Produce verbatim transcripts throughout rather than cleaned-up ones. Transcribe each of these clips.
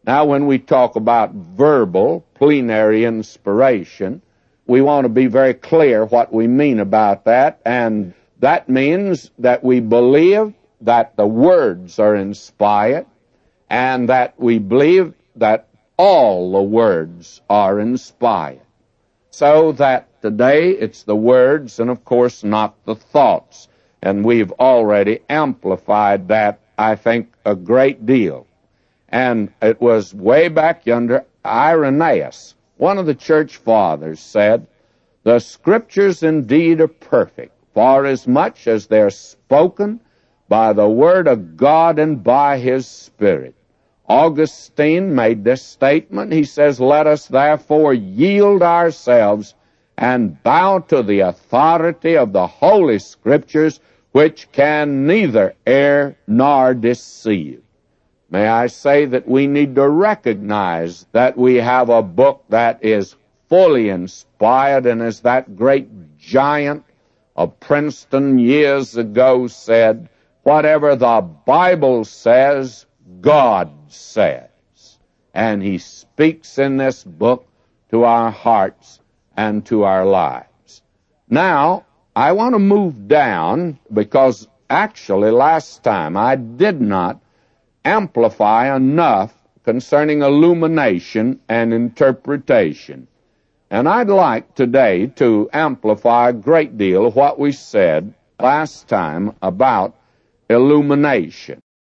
Now, when we talk about verbal, plenary inspiration, we want to be very clear what we mean about that, and that means that we believe that the words are inspired, and that we believe that all the words are inspired. So that today it's the words and, of course, not the thoughts. And we've already amplified that, I think, a great deal. And it was way back yonder, Irenaeus, one of the church fathers, said, "The Scriptures indeed are perfect, for as much as they're spoken by the Word of God and by His Spirit." Augustine made this statement. He says, "Let us therefore yield ourselves and bow to the authority of the Holy Scriptures, which can neither err nor deceive." May I say that we need to recognize that we have a book that is fully inspired, and as that great giant of Princeton years ago said, whatever the Bible says, God says. And He speaks in this book to our hearts and to our lives. Now, I want to move down, because actually last time I did not amplify enough concerning illumination and interpretation. And I'd like today to amplify a great deal of what we said last time about illumination.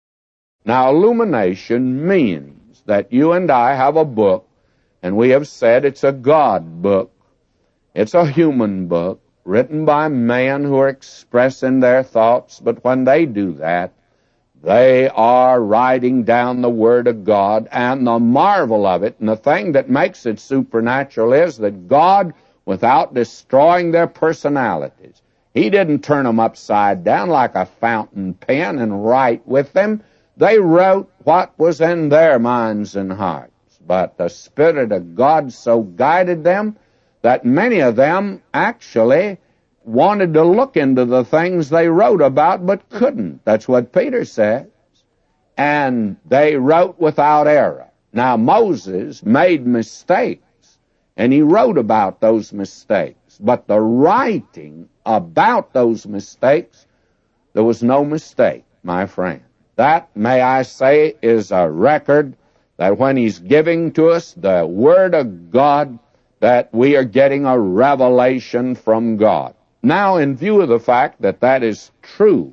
Now, illumination means that you and I have a book, and we have said it's a God book. It's a human book, written by men who are expressing their thoughts, but when they do that, they are writing down the Word of God, and the marvel of it, and the thing that makes it supernatural, is that God, without destroying their personalities, He didn't turn them upside down like a fountain pen and write with them. They wrote what was in their minds and hearts. But the Spirit of God so guided them that many of them actually wanted to look into the things they wrote about but couldn't. That's what Peter says. And they wrote without error. Now, Moses made mistakes, and he wrote about those mistakes. But the writing about those mistakes, there was no mistake, my friend. That, may I say, is a record that when He's giving to us the Word of God, that we are getting a revelation from God. Now, in view of the fact that that is true,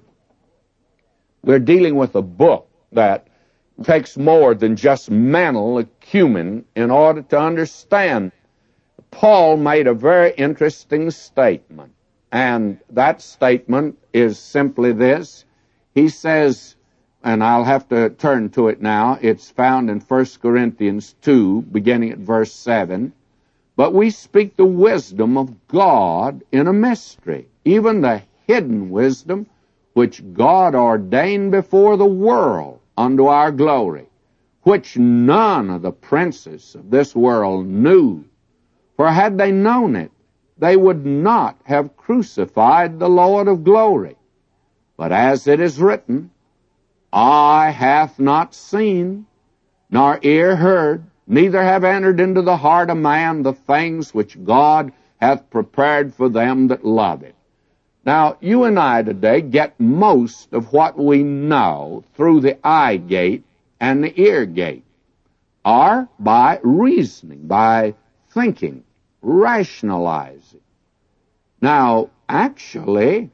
we're dealing with a book that takes more than just mental acumen in order to understand. Paul made a very interesting statement, and that statement is simply this. He says, and I'll have to turn to it now, it's found in First Corinthians two, beginning at verse seven, "But we speak the wisdom of God in a mystery, even the hidden wisdom which God ordained before the world unto our glory, which none of the princes of this world knew. For had they known it, they would not have crucified the Lord of glory. But as it is written, Eye hath not seen, nor ear heard, neither have entered into the heart of man the things which God hath prepared for them that love it." Now, you and I today get most of what we know through the eye gate and the ear gate, or by reasoning, by thinking, rationalizing. Now, actually,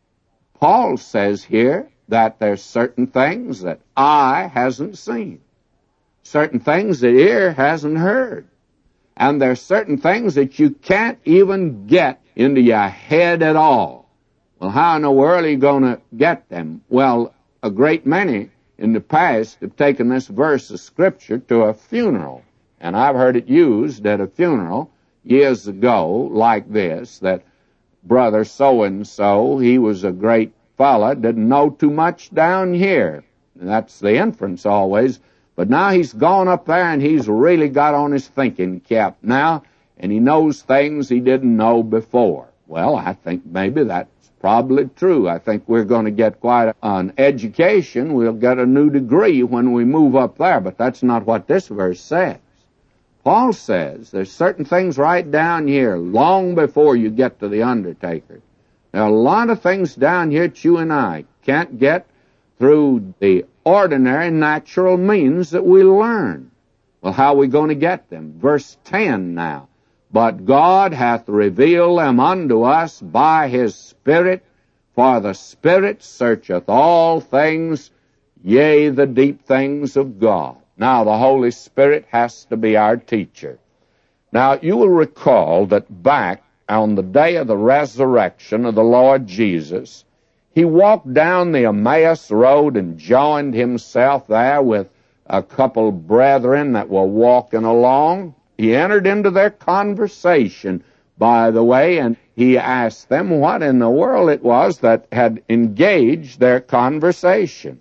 Paul says here that there's certain things that eye hasn't seen, certain things that ear hasn't heard, and there's certain things that you can't even get into your head at all. Well, how in the world are you going to get them? Well, a great many in the past have taken this verse of Scripture to a funeral, and I've heard it used at a funeral years ago like this, that brother so-and-so, he was a great fella, didn't know too much down here. And that's the inference always. But now he's gone up there and he's really got on his thinking cap now, and he knows things he didn't know before. Well, I think maybe that's probably true. I think we're going to get quite an education. We'll get a new degree when we move up there, but that's not what this verse says. Paul says there's certain things right down here, long before you get to the undertaker. There are a lot of things down here that you and I can't get through the ordinary natural means that we learn. Well, how are we going to get them? Verse ten now. But God hath revealed them unto us by his Spirit, for the Spirit searcheth all things, yea, the deep things of God. Now, the Holy Spirit has to be our teacher. Now, you will recall that back on the day of the resurrection of the Lord Jesus, he walked down the Emmaus Road and joined himself there with a couple brethren that were walking along. He entered into their conversation, by the way, and he asked them what in the world it was that had engaged their conversation.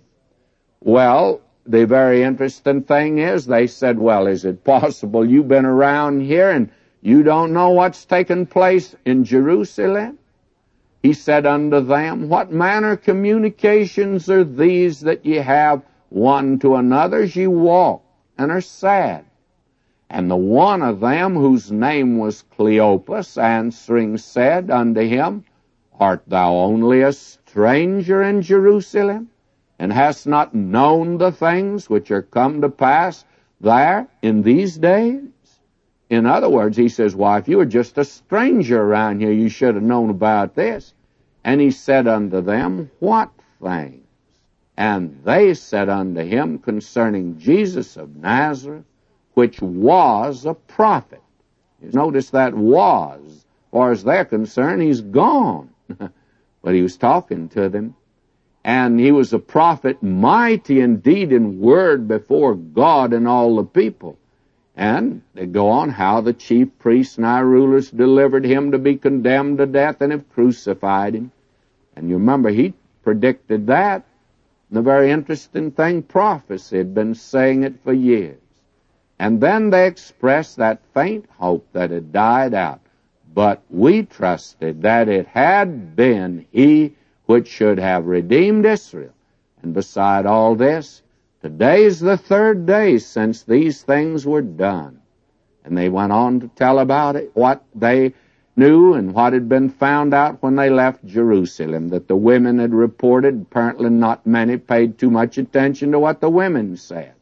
Well, the very interesting thing is, they said, well, is it possible you've been around here and you don't know what's taken place in Jerusalem? He said unto them, what manner of communications are these that ye have one to another as ye walk and are sad? And the one of them, whose name was Cleopas, answering said unto him, art thou only a stranger in Jerusalem, and hast not known the things which are come to pass there in these days? In other words, he says, why, if you were just a stranger around here, you should have known about this. And he said unto them, what things? And they said unto him concerning Jesus of Nazareth, which was a prophet. You notice that was. As far as they're concerned, he's gone. But he was talking to them. And he was a prophet, mighty indeed in word before God and all the people. And they go on how the chief priests and our rulers delivered him to be condemned to death and have crucified him. And you remember, he predicted that. And the very interesting thing, prophecy had been saying it for years. And then they expressed that faint hope that had died out. But we trusted that it had been he which should have redeemed Israel. And beside all this, today's the third day since these things were done. And they went on to tell about it, what they knew and what had been found out when they left Jerusalem, that the women had reported. Apparently not many paid too much attention to what the women said.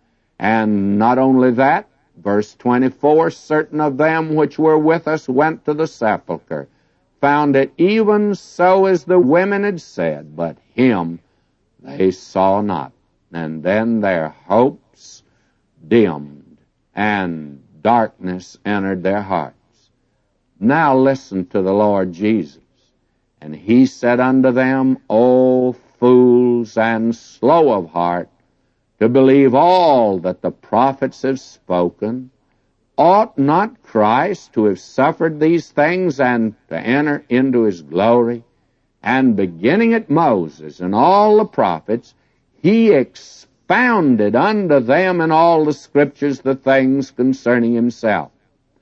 And not only that, verse twenty-four, certain of them which were with us went to the sepulchre, found it even so as the women had said, but him they saw not. And then their hopes dimmed, and darkness entered their hearts. Now listen to the Lord Jesus. And he said unto them, O fools and slow of heart, to believe all that the prophets have spoken, ought not Christ to have suffered these things and to enter into his glory? And beginning at Moses and all the prophets, he expounded unto them in all the scriptures the things concerning himself.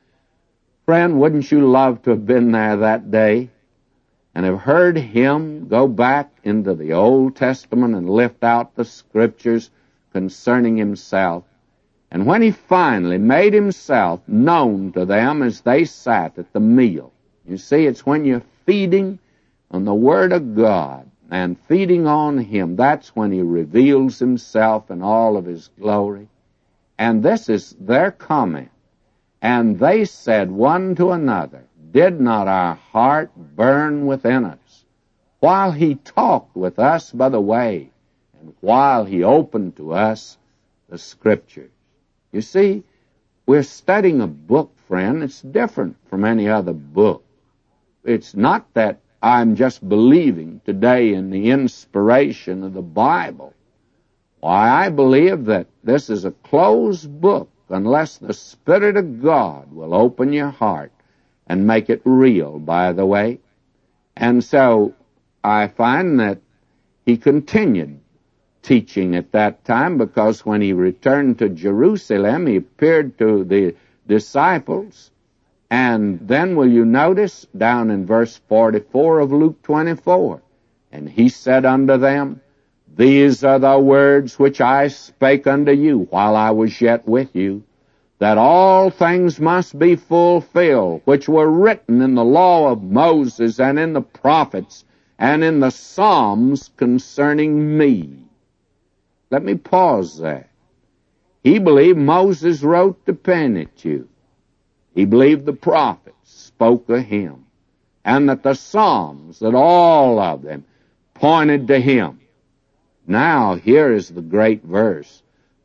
Friend, wouldn't you love to have been there that day and have heard him go back into the Old Testament and lift out the scriptures concerning himself? And when he finally made himself known to them as they sat at the meal, you see, it's when you're feeding on the Word of God and feeding on him, that's when he reveals himself in all of his glory. And this is their comment. And they said one to another, did not our heart burn within us while he talked with us by the way, and while he opened to us the Scriptures? You see, we're studying a book, friend. It's different from any other book. It's not that I'm just believing today in the inspiration of the Bible. Why, I believe that this is a closed book unless the Spirit of God will open your heart and make it real, by the way. And so I find that he continued teaching at that time, because when he returned to Jerusalem, he appeared to the disciples And then will you notice down in verse forty-four of Luke twenty-four, and he said unto them, These are the words which I spake unto you while I was yet with you, that all things must be fulfilled, which were written in the law of Moses and in the prophets and in the Psalms concerning me. Let me pause there. He believed Moses wrote the Pentateuch. He believed the prophets spoke of him, and that the Psalms, that all of them pointed to him. Now here is the great verse.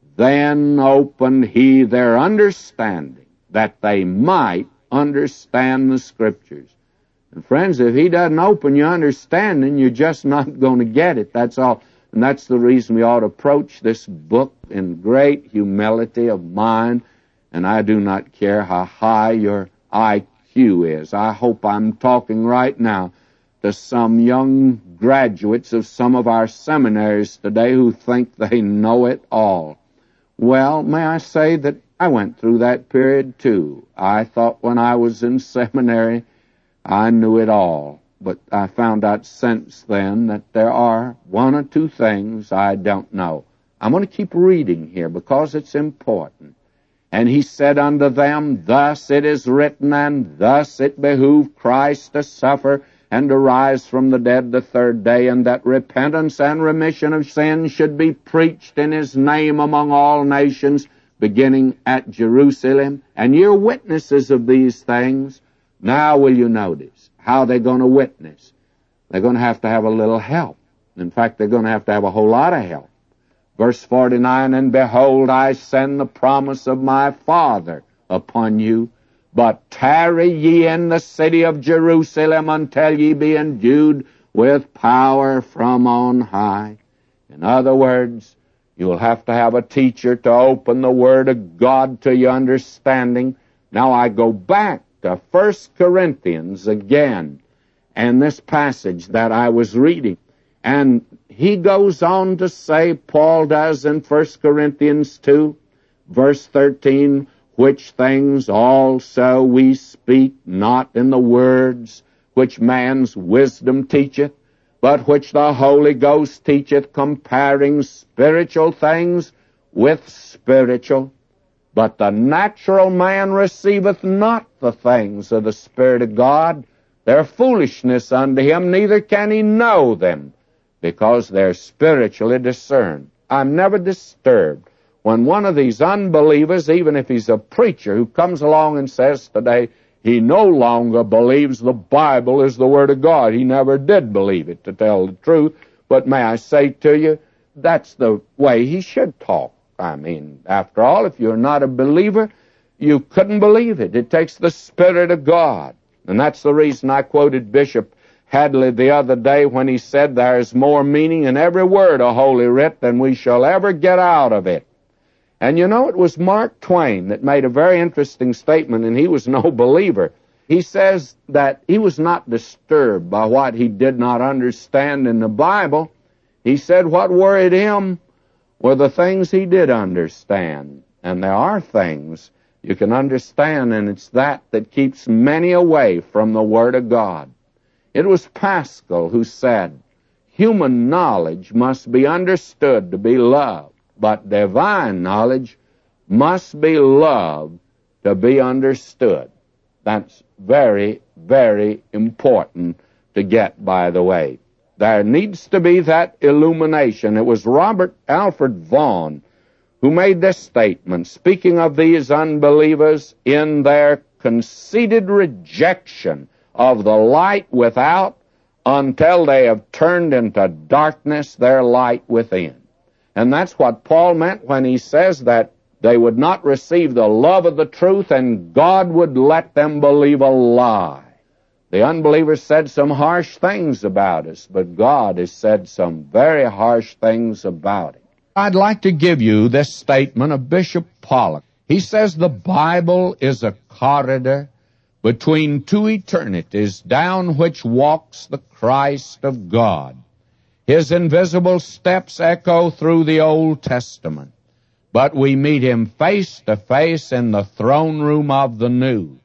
Then opened he their understanding, that they might understand the Scriptures. And friends, if he doesn't open your understanding, you're just not going to get it. That's all. And that's the reason we ought to approach this book in great humility of mind. And I do not care how high your I Q is. I hope I'm talking right now to some young graduates of some of our seminaries today who think they know it all. Well, may I say that I went through that period too. I thought when I was in seminary I knew it all. But I found out since then that there are one or two things I don't know. I'm going to keep reading here because it's important. And he said unto them, Thus it is written, and thus it behooved Christ to suffer and to rise from the dead the third day, and that repentance and remission of sins should be preached in his name among all nations, beginning at Jerusalem. And you're witnesses of these things. Now will you notice how they're going to witness? They're going to have to have a little help. In fact, they're going to have to have a whole lot of help. Verse forty-nine, And behold, I send the promise of my Father upon you, but tarry ye in the city of Jerusalem until ye be endued with power from on high. In other words, you'll have to have a teacher to open the Word of God to your understanding. Now I go back to First Corinthians again, and this passage that I was reading. And he goes on to say, Paul does in First Corinthians two, verse thirteen, Which things also we speak, not in the words which man's wisdom teacheth, but which the Holy Ghost teacheth, comparing spiritual things with spiritual. But the natural man receiveth not the things of the Spirit of God. They're foolishness unto him, neither can he know them, because they're spiritually discerned. I'm never disturbed when one of these unbelievers, even if he's a preacher, who comes along and says today he no longer believes the Bible is the Word of God. He never did believe it, to tell the truth. But may I say to you, that's the way he should talk. I mean, after all, if you're not a believer, you couldn't believe it. It takes the Spirit of God. And that's the reason I quoted Bishop Hadley the other day when he said there's more meaning in every word of Holy Writ than we shall ever get out of it. And you know, it was Mark Twain that made a very interesting statement, and he was no believer. He says that he was not disturbed by what he did not understand in the Bible. He said what worried him were the things he did understand. And there are things you can understand, and it's that that keeps many away from the Word of God. It was Pascal who said, human knowledge must be understood to be loved, but divine knowledge must be loved to be understood. That's very, very important to get, by the way. There needs to be that illumination. It was Robert Alfred Vaughan who made this statement, speaking of these unbelievers in their conceited rejection of the light without until they have turned into darkness their light within. And that's what Paul meant when he says that they would not receive the love of the truth and God would let them believe a lie. The unbelievers said some harsh things about us, but God has said some very harsh things about it. I'd like to give you this statement of Bishop Pollock. He says the Bible is a corridor between two eternities down which walks the Christ of God. His invisible steps echo through the Old Testament, but we meet him face to face in the throne room of the New.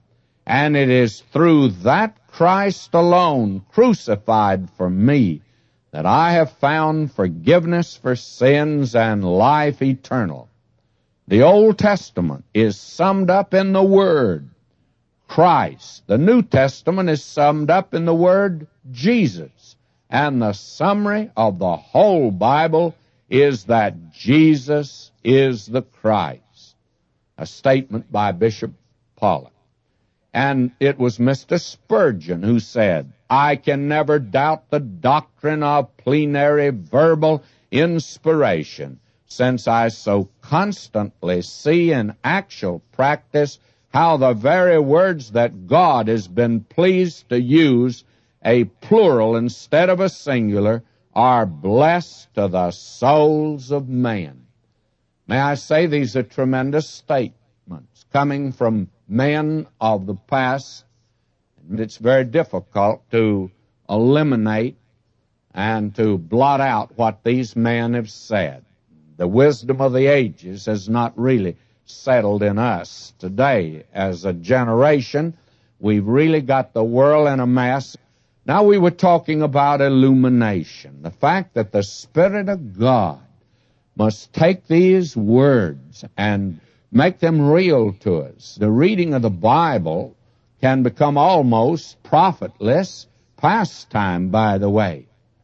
and it is through that Christ alone, crucified for me, that I have found forgiveness for sins and life eternal. The Old Testament is summed up in the word Christ. The New Testament is summed up in the word Jesus. And the summary of the whole Bible is that Jesus is the Christ. A statement by Bishop Pollock. And it was Mister Spurgeon who said, I can never doubt the doctrine of plenary verbal inspiration, since I so constantly see in actual practice how the very words that God has been pleased to use, a plural instead of a singular, are blessed to the souls of men. May I say these are tremendous statements coming from men of the past. It's very difficult to eliminate and to blot out what these men have said. The wisdom of the ages has not really settled in us today. As a generation, we've really got the world in a mess. Now, we were talking about illumination, the fact that the Spirit of God must take these words and make them real to us. The reading of the Bible can become almost profitless pastime, by the way.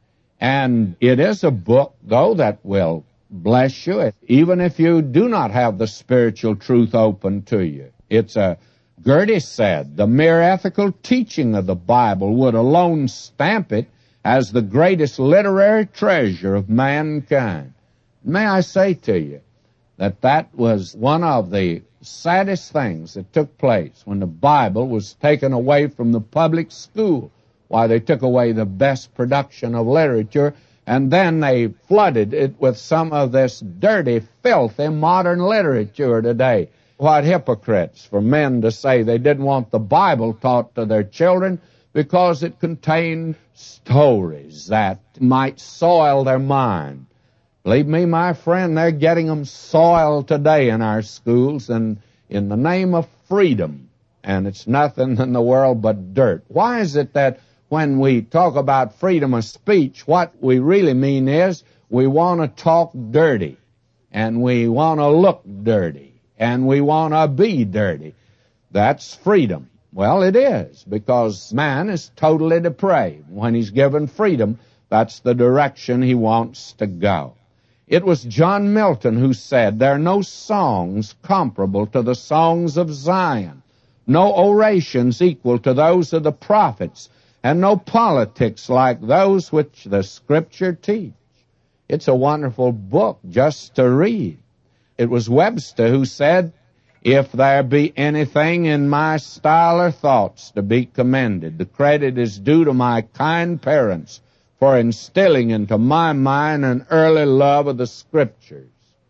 And it is a book, though, that will bless you, even if you do not have the spiritual truth open to you. It's a, Gertie said, the mere ethical teaching of the Bible would alone stamp it as the greatest literary treasure of mankind. May I say to you that that was one of the saddest things that took place when the Bible was taken away from the public school. Why, they took away the best production of literature, and then they flooded it with some of this dirty, filthy modern literature today. What hypocrites for men to say they didn't want the Bible taught to their children because it contained stories that might soil their mind. Believe me, my friend, they're getting them soiled today in our schools and in the name of freedom. And it's nothing in the world but dirt. Why is it that when we talk about freedom of speech, what we really mean is we want to talk dirty, and we want to look dirty, and we want to be dirty? That's freedom. Well, it is, because man is totally depraved. When he's given freedom, that's the direction he wants to go. It was John Milton who said, there are no songs comparable to the songs of Zion, no orations equal to those of the prophets, and no politics like those which the Scripture teach. It's a wonderful book just to read. It was Webster who said, if there be anything in my style or thoughts to be commended, the credit is due to my kind parents for instilling into my mind an early love of the Scriptures.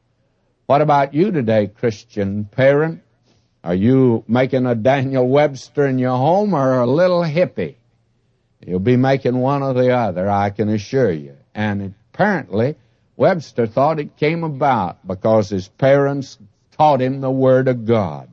What about you today, Christian parent? Are you making a Daniel Webster in your home or a little hippie? You'll be making one or the other, I can assure you. And apparently, Webster thought it came about because his parents taught him the Word of God.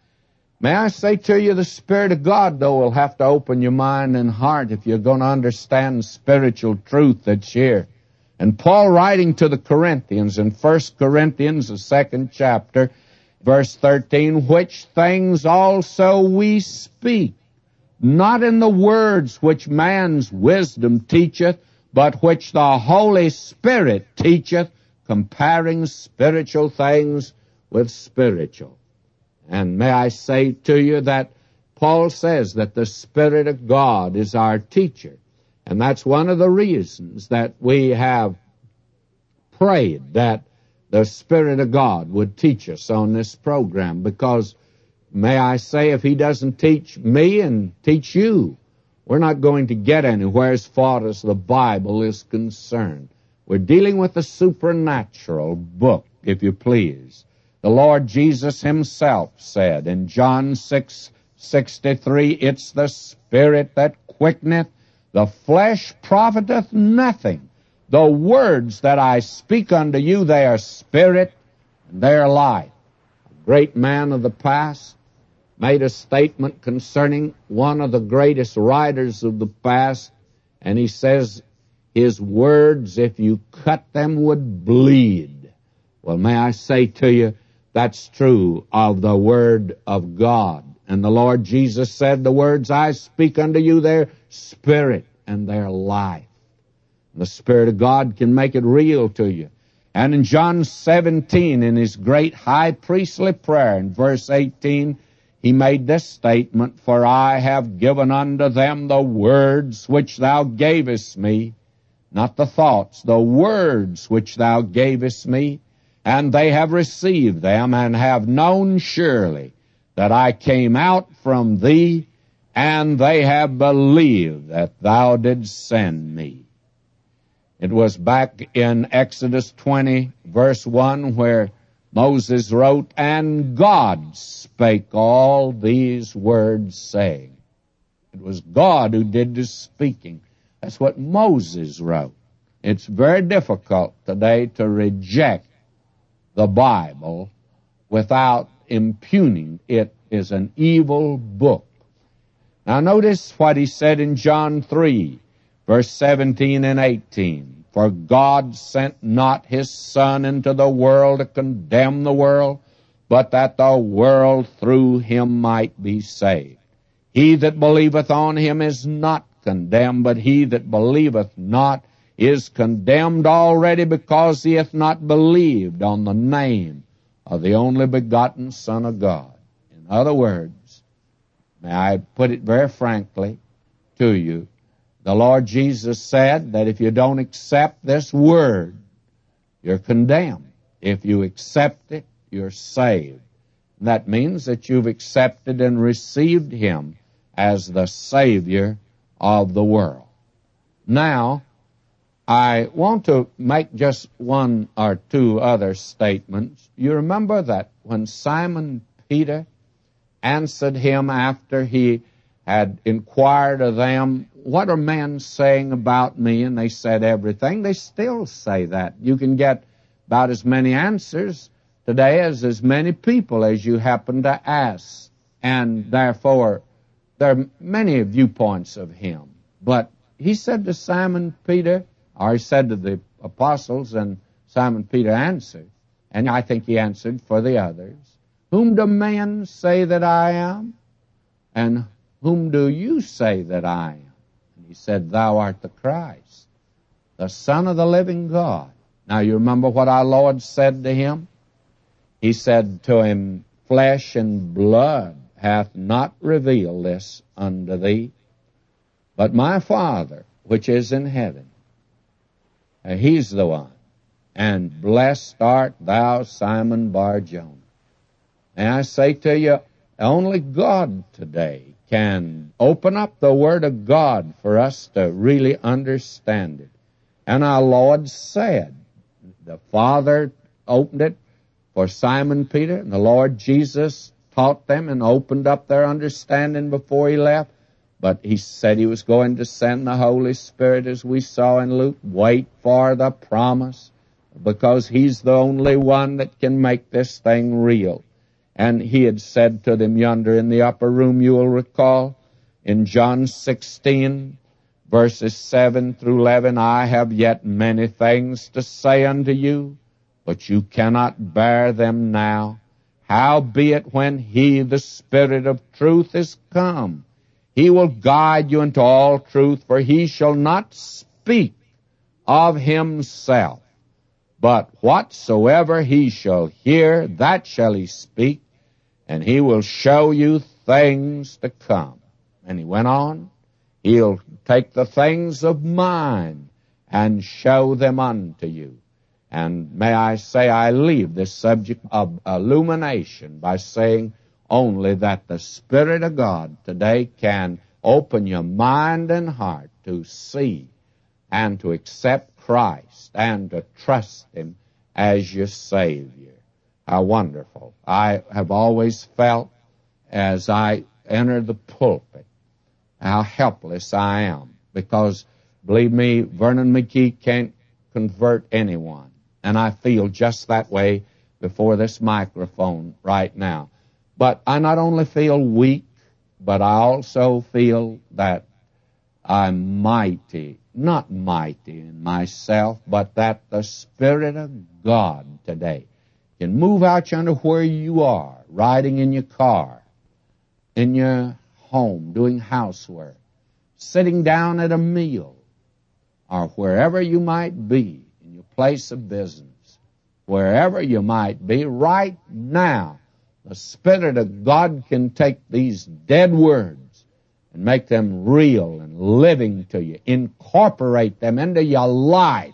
May I say to you, the Spirit of God, though, will have to open your mind and heart if you're going to understand spiritual truth that's here. And Paul, writing to the Corinthians in First Corinthians, the second chapter, verse thirteen, which things also we speak, not in the words which man's wisdom teacheth, but which the Holy Spirit teacheth, comparing spiritual things with spiritual. And may I say to you that Paul says that the Spirit of God is our teacher. And that's one of the reasons that we have prayed that the Spirit of God would teach us on this program. Because, may I say, if He doesn't teach me and teach you, we're not going to get anywhere as far as the Bible is concerned. We're dealing with a supernatural book, if you please. The Lord Jesus Himself said in John six sixty-three, it's the Spirit that quickeneth, the flesh profiteth nothing. The words that I speak unto you, they are spirit and they are life. A great man of the past, made a statement concerning one of the greatest writers of the past, and he says his words, if you cut them, would bleed. Well, may I say to you, that's true of the Word of God. And the Lord Jesus said, the words I speak unto you, they're spirit and they're life. And the Spirit of God can make it real to you. And in John seventeen, in his great high priestly prayer, in verse eighteen, he made this statement, for I have given unto them the words which thou gavest me, not the thoughts, the words which thou gavest me, and they have received them, and have known surely that I came out from thee, and they have believed that thou didst send me. It was back in Exodus twenty, verse one, where Moses wrote, and God spake all these words, saying. It was God who did the speaking. That's what Moses wrote. It's very difficult today to reject the Bible without impugning it is an evil book. Now notice what he said in John three, verse seventeen and eighteen. For God sent not his Son into the world to condemn the world, but that the world through him might be saved. He that believeth on him is not condemned, but he that believeth not is condemned already, because he hath not believed on the name of the only begotten Son of God. In other words, may I put it very frankly to you, the Lord Jesus said that if you don't accept this word, you're condemned. If you accept it, you're saved. That means that you've accepted and received him as the Savior of the world. Now, I want to make just one or two other statements. You remember that when Simon Peter answered him after he had inquired of them, what are men saying about me? And they said everything. They still say that. You can get about as many answers today as as many people as you happen to ask. And therefore, there are many viewpoints of him. But he said to Simon Peter, or he said to the apostles, and Simon Peter answered, and I think he answered for the others, whom do men say that I am? And whom do you say that I am? And he said, thou art the Christ, the Son of the living God. Now you remember what our Lord said to him? He said to him, flesh and blood hath not revealed this unto thee, but my Father which is in heaven. And he's the one. And blessed art thou, Simon Bar-Jonah. And I say to you, only God today can open up the Word of God for us to really understand it. And our Lord said, the Father opened it for Simon Peter, and the Lord Jesus taught them and opened up their understanding before he left. But he said he was going to send the Holy Spirit, as we saw in Luke. Wait for the promise, because he's the only one that can make this thing real. And he had said to them yonder in the upper room, you will recall, in John sixteen, verses seven through eleven, I have yet many things to say unto you, but you cannot bear them now. Howbeit when he, the Spirit of truth, is come, he will guide you into all truth, for he shall not speak of himself, but whatsoever he shall hear, that shall he speak, and he will show you things to come. And he went on, he'll take the things of mine and show them unto you. And may I say, I leave this subject of illumination by saying only that the Spirit of God today can open your mind and heart to see and to accept Christ and to trust him as your Savior. How wonderful. I have always felt as I enter the pulpit how helpless I am, because, believe me, Vernon McGee can't convert anyone. And I feel just that way before this microphone right now. But I not only feel weak, but I also feel that I'm mighty, not mighty in myself, but that the Spirit of God today can move out yonder where you are, riding in your car, in your home, doing housework, sitting down at a meal, or wherever you might be, in your place of business, wherever you might be, right now, the Spirit of God can take these dead words and make them real and living to you, incorporate them into your life,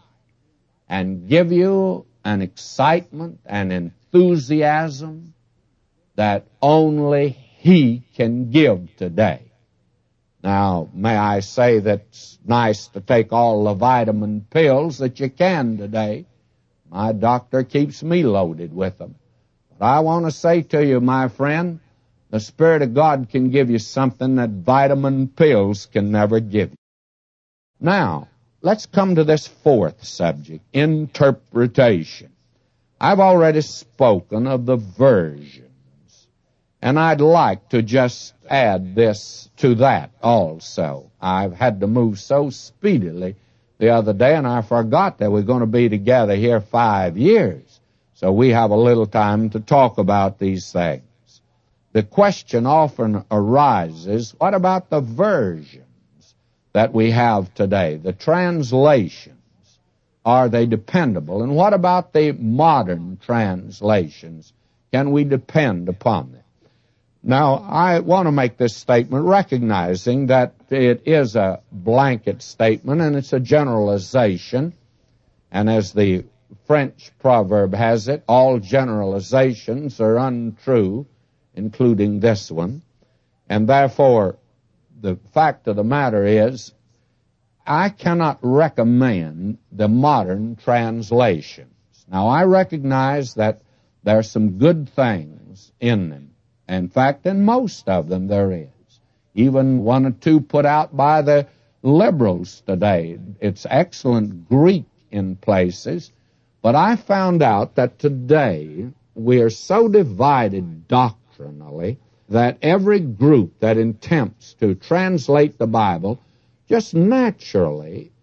and give you an excitement and enthusiasm that only He can give today. Now, may I say that it's nice to take all the vitamin pills that you can today. My doctor keeps me loaded with them. But I want to say to you, my friend, the Spirit of God can give you something that vitamin pills can never give you. Now, let's come to this fourth subject, interpretation. I've already spoken of the versions, and I'd like to just add this to that also. I've had to move so speedily the other day, and I forgot that we're going to be together here five years. So we have a little time to talk about these things. The question often arises, what about the versions that we have today, the translations? Are they dependable? And what about the modern translations? Can we depend upon them? Now, I want to make this statement recognizing that it is a blanket statement and it's a generalization. And as the French proverb has it, all generalizations are untrue, including this one. And therefore, the fact of the matter is, I cannot recommend the modern translations. Now, I recognize that there are some good things in them. In fact, in most of them there is. Even one or two put out by the liberals today. It's excellent Greek in places. But I found out that today we are so divided doctrinally that every group that attempts to translate the Bible just naturally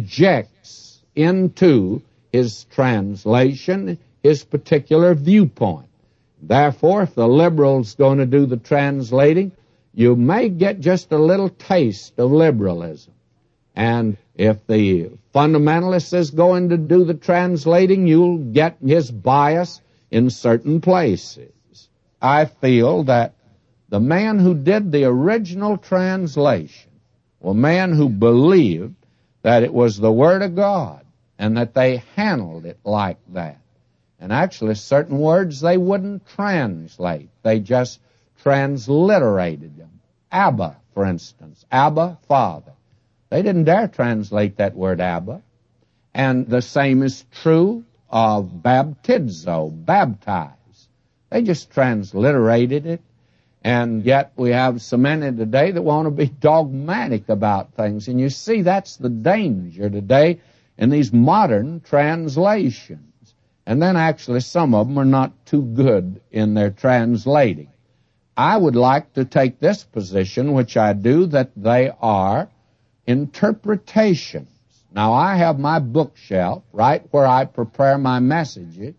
injects into his translation his particular viewpoint. Therefore, if the liberal's going to do the translating, you may get just a little taste of liberalism. And if the fundamentalist is going to do the translating, you'll get his bias in certain places. I feel that the man who did the original translation was a man who believed that it was the Word of God and that they handled it like that. And actually, certain words they wouldn't translate. They just transliterated them. Abba, for instance. Abba, Father. They didn't dare translate that word Abba. And the same is true of baptizo, baptize. They just transliterated it. And yet we have so many today that want to be dogmatic about things. And you see, that's the danger today in these modern translations. And then actually some of them are not too good in their translating. I would like to take this position, which I do, that they are interpretations. Now, I have my bookshelf right where I prepare my messages.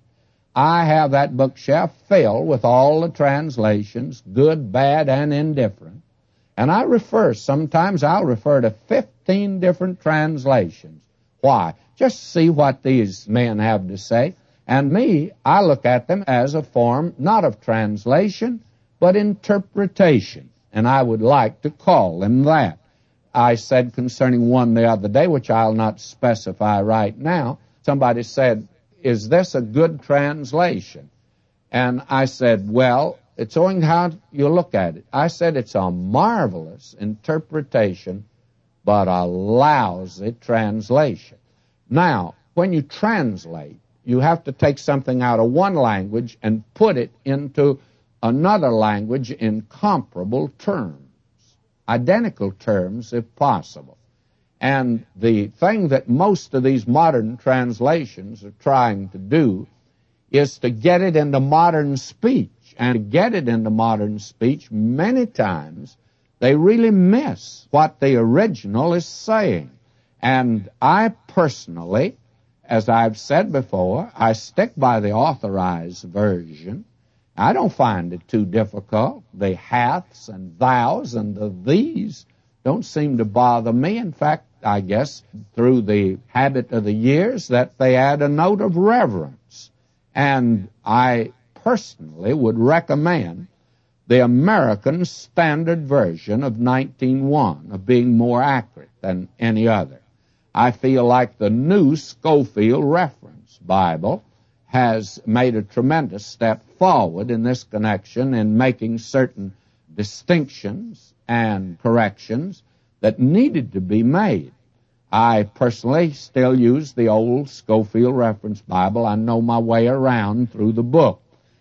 I have that bookshelf filled with all the translations, good, bad, and indifferent. And I refer, sometimes I'll refer to fifteen different translations. Why? Just see what these men have to say. And me, I look at them as a form not of translation, but interpretation. And I would like to call them that. I said concerning one the other day, which I'll not specify right now, somebody said, is this a good translation? And I said, well, it's owing to how you look at it. I said it's a marvelous interpretation, but a lousy translation. Now, when you translate, you have to take something out of one language and put it into another language in comparable terms, identical terms if possible. And the thing that most of these modern translations are trying to do is to get it into modern speech. speech and to get it into modern speech, many times they really miss what the original is saying. And I personally, as I've said before, I stick by the Authorized Version. I don't find it too difficult. The haths and thous and the these don't seem to bother me. In fact, I guess through the habit of the years that they add a note of reverence. And I personally would recommend the American Standard Version of nineteen one of being more accurate than any other. I feel like the new Scofield Reference Bible has made a tremendous step forward in this connection in making certain distinctions and corrections that needed to be made. I personally still use the old Scofield Reference Bible. I know my way around through the book.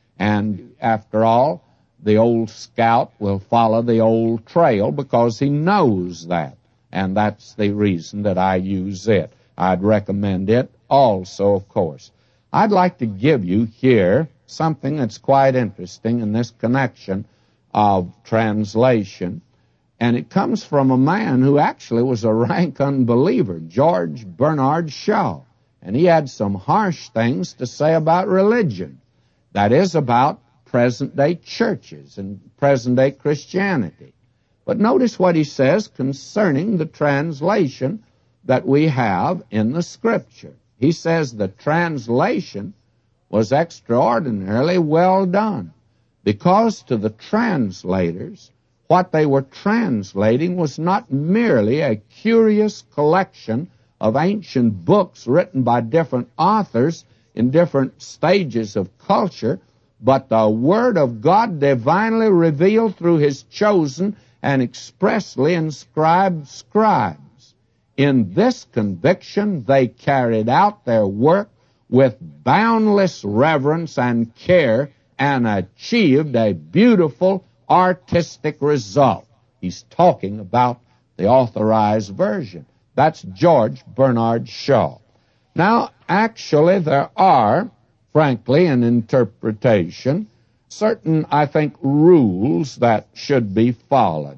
And after all, the old scout will follow the old trail because he knows that. And that's the reason that I use it. I'd recommend it also, of course. I'd like to give you here something that's quite interesting in this connection of translation. And it comes from a man who actually was a rank unbeliever, George Bernard Shaw. And he had some harsh things to say about religion. That is, about present-day churches and present-day Christianity. But notice what he says concerning the translation that we have in the Scripture. He says the translation was extraordinarily well done, because to the translators, what they were translating was not merely a curious collection of ancient books written by different authors in different stages of culture, but the Word of God divinely revealed through His chosen and expressly inscribed scribes. In this conviction, they carried out their work with boundless reverence and care and achieved a beautiful artistic result. He's talking about the Authorized Version. That's George Bernard Shaw. Now, actually, there are, frankly, in interpretation, certain, I think, rules that should be followed.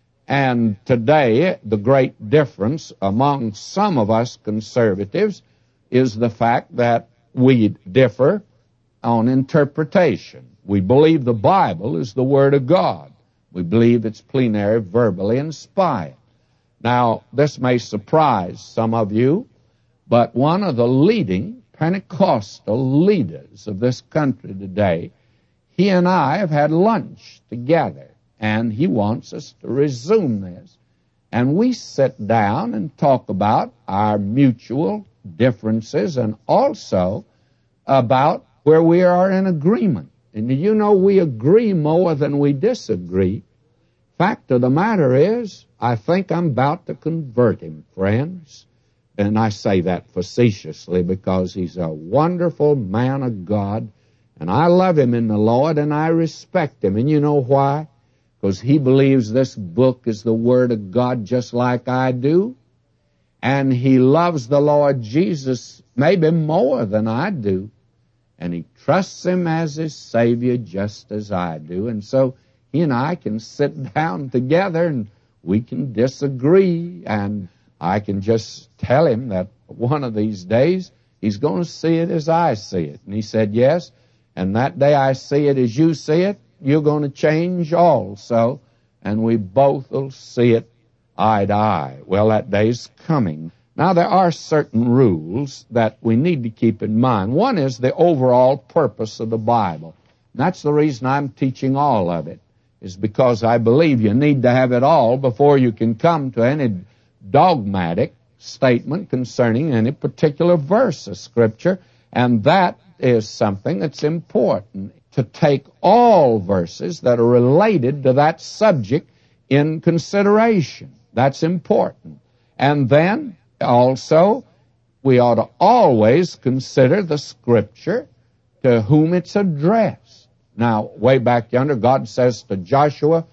And today, the great difference among some of us conservatives is the fact that we differ on interpretation. We believe the Bible is the Word of God. We believe it's plenary, verbally inspired. Now, this may surprise some of you, but one of the leading Pentecostal leaders of this country today, he and I have had lunch together, and he wants us to resume this. And we sit down and talk about our mutual differences and also about where we are in agreement. And you know, we agree more than we disagree. Fact of the matter is, I think I'm about to convert him, friends. And I say that facetiously because he's a wonderful man of God, and I love him in the Lord, and I respect him. And you know why? Because he believes this book is the Word of God just like I do, and he loves the Lord Jesus maybe more than I do, and he trusts him as his Savior just as I do. And so he and I can sit down together, and we can disagree, and I can just tell him that one of these days he's going to see it as I see it. And he said, yes, and that day I see it as you see it, you're going to change also, and we both will see it eye to eye. Well, that day's coming. Now, there are certain rules that we need to keep in mind. One is the overall purpose of the Bible. And that's the reason I'm teaching all of it, is because I believe you need to have it all before you can come to any dogmatic statement concerning any particular verse of Scripture, and that is something that's important, to take all verses that are related to that subject in consideration. That's important. And then, also, we ought to always consider the Scripture to whom it's addressed. Now, way back yonder, God says to Joshua,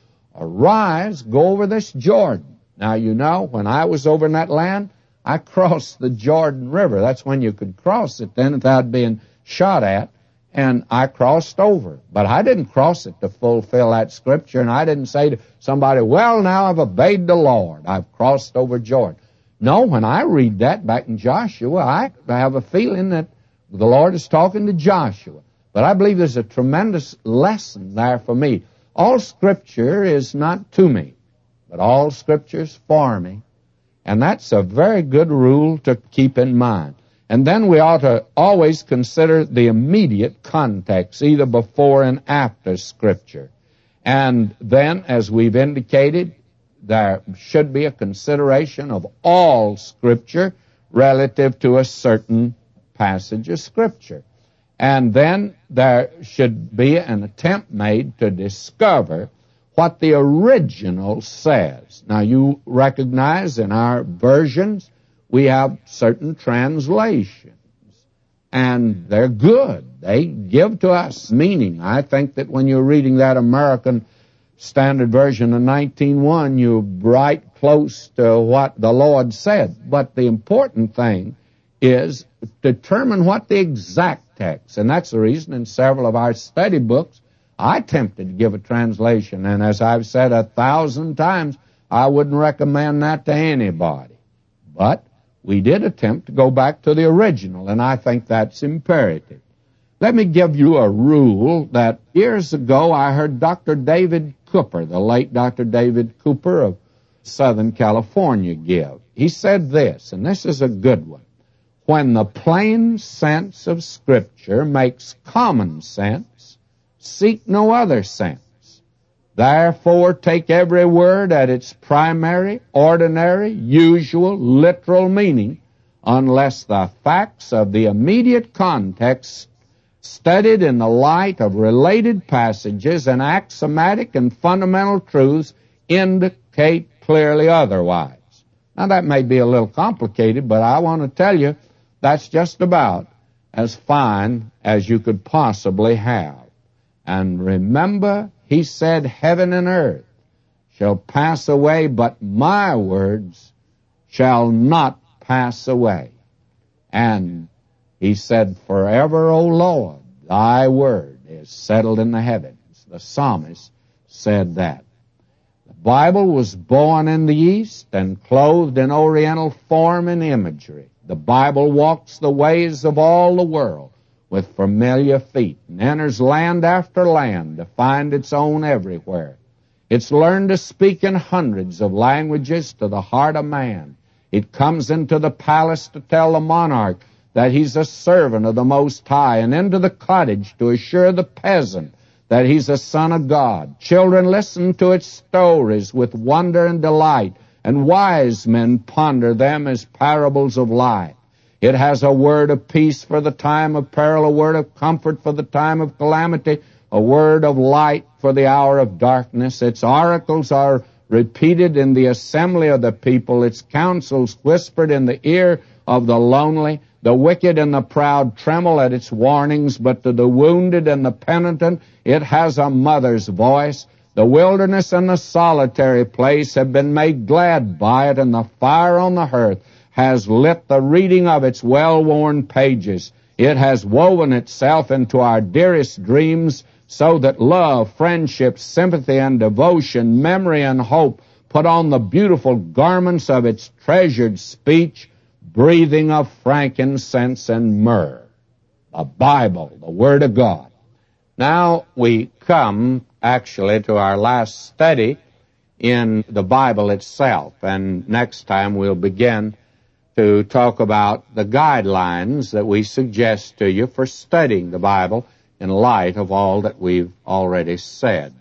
arise, go over this Jordan. Now, you know, when I was over in that land, I crossed the Jordan River. That's when you could cross it then without being shot at. and I crossed over. But I didn't cross it to fulfill that Scripture, and I didn't say to somebody, well, now I've obeyed the Lord. I've crossed over Jordan. No, when I read that back in Joshua, I have a feeling that the Lord is talking to Joshua. But I believe there's a tremendous lesson there for me. All Scripture is not to me, but all Scripture is for me. And that's a very good rule to keep in mind. And then we ought to always consider the immediate context, either before and after Scripture. And then, as we've indicated, there should be a consideration of all Scripture relative to a certain passage of Scripture. And then there should be an attempt made to discover what the original says. Now, you recognize in our versions we have certain translations, and they're good. They give to us meaning. I think that when you're reading that American Standard Version of nineteen one, you're right close to what the Lord said. But the important thing is determine what the exact text, and that's the reason in several of our study books I attempted to give a translation, and as I've said a thousand times, I wouldn't recommend that to anybody. But we did attempt to go back to the original, and I think that's imperative. Let me give you a rule that years ago I heard Doctor David Cooper, the late Doctor David Cooper of Southern California, give. He said this, and this is a good one. When the plain sense of Scripture makes common sense, seek no other sense. Therefore, take every word at its primary, ordinary, usual, literal meaning, unless the facts of the immediate context, studied in the light of related passages and axiomatic and fundamental truths, indicate clearly otherwise. Now, that may be a little complicated, but I want to tell you that's just about as fine as you could possibly have. And remember, he said, heaven and earth shall pass away, but my words shall not pass away. And he said, forever, O Lord, thy word is settled in the heavens. The psalmist said that. The Bible was born in the East and clothed in Oriental form and imagery. The Bible walks the ways of all the world with familiar feet, and enters land after land to find its own everywhere. It's learned to speak in hundreds of languages to the heart of man. It comes into the palace to tell the monarch that he's a servant of the Most High, and into the cottage to assure the peasant that he's a son of God. Children listen to its stories with wonder and delight, and wise men ponder them as parables of life. It has a word of peace for the time of peril, a word of comfort for the time of calamity, a word of light for the hour of darkness. Its oracles are repeated in the assembly of the people, its counsels whispered in the ear of the lonely. The wicked and the proud tremble at its warnings, but to the wounded and the penitent it has a mother's voice. The wilderness and the solitary place have been made glad by it, and the fire on the hearth has lit the reading of its well-worn pages. It has woven itself into our dearest dreams, so that love, friendship, sympathy, and devotion, memory, and hope put on the beautiful garments of its treasured speech, breathing of frankincense and myrrh. The Bible, the Word of God. Now we come actually to our last study in the Bible itself, and next time we'll begin to talk about the guidelines that we suggest to you for studying the Bible in light of all that we've already said.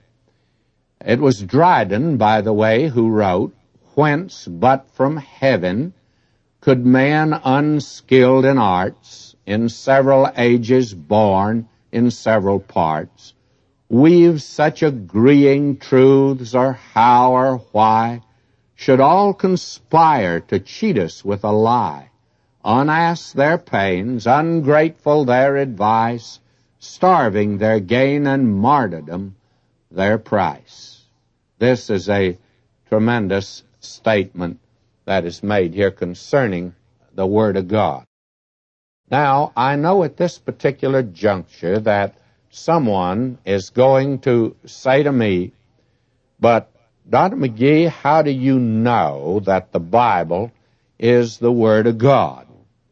It was Dryden, by the way, who wrote, "Whence but from heaven could man unskilled in arts, in several ages born in several parts, weave such agreeing truths, or how or why, should all conspire to cheat us with a lie, unasked their pains, ungrateful their advice, starving their gain and martyrdom their price." This is a tremendous statement that is made here concerning the Word of God. Now, I know at this particular juncture that someone is going to say to me, but Doctor McGee, how do you know that the Bible is the Word of God?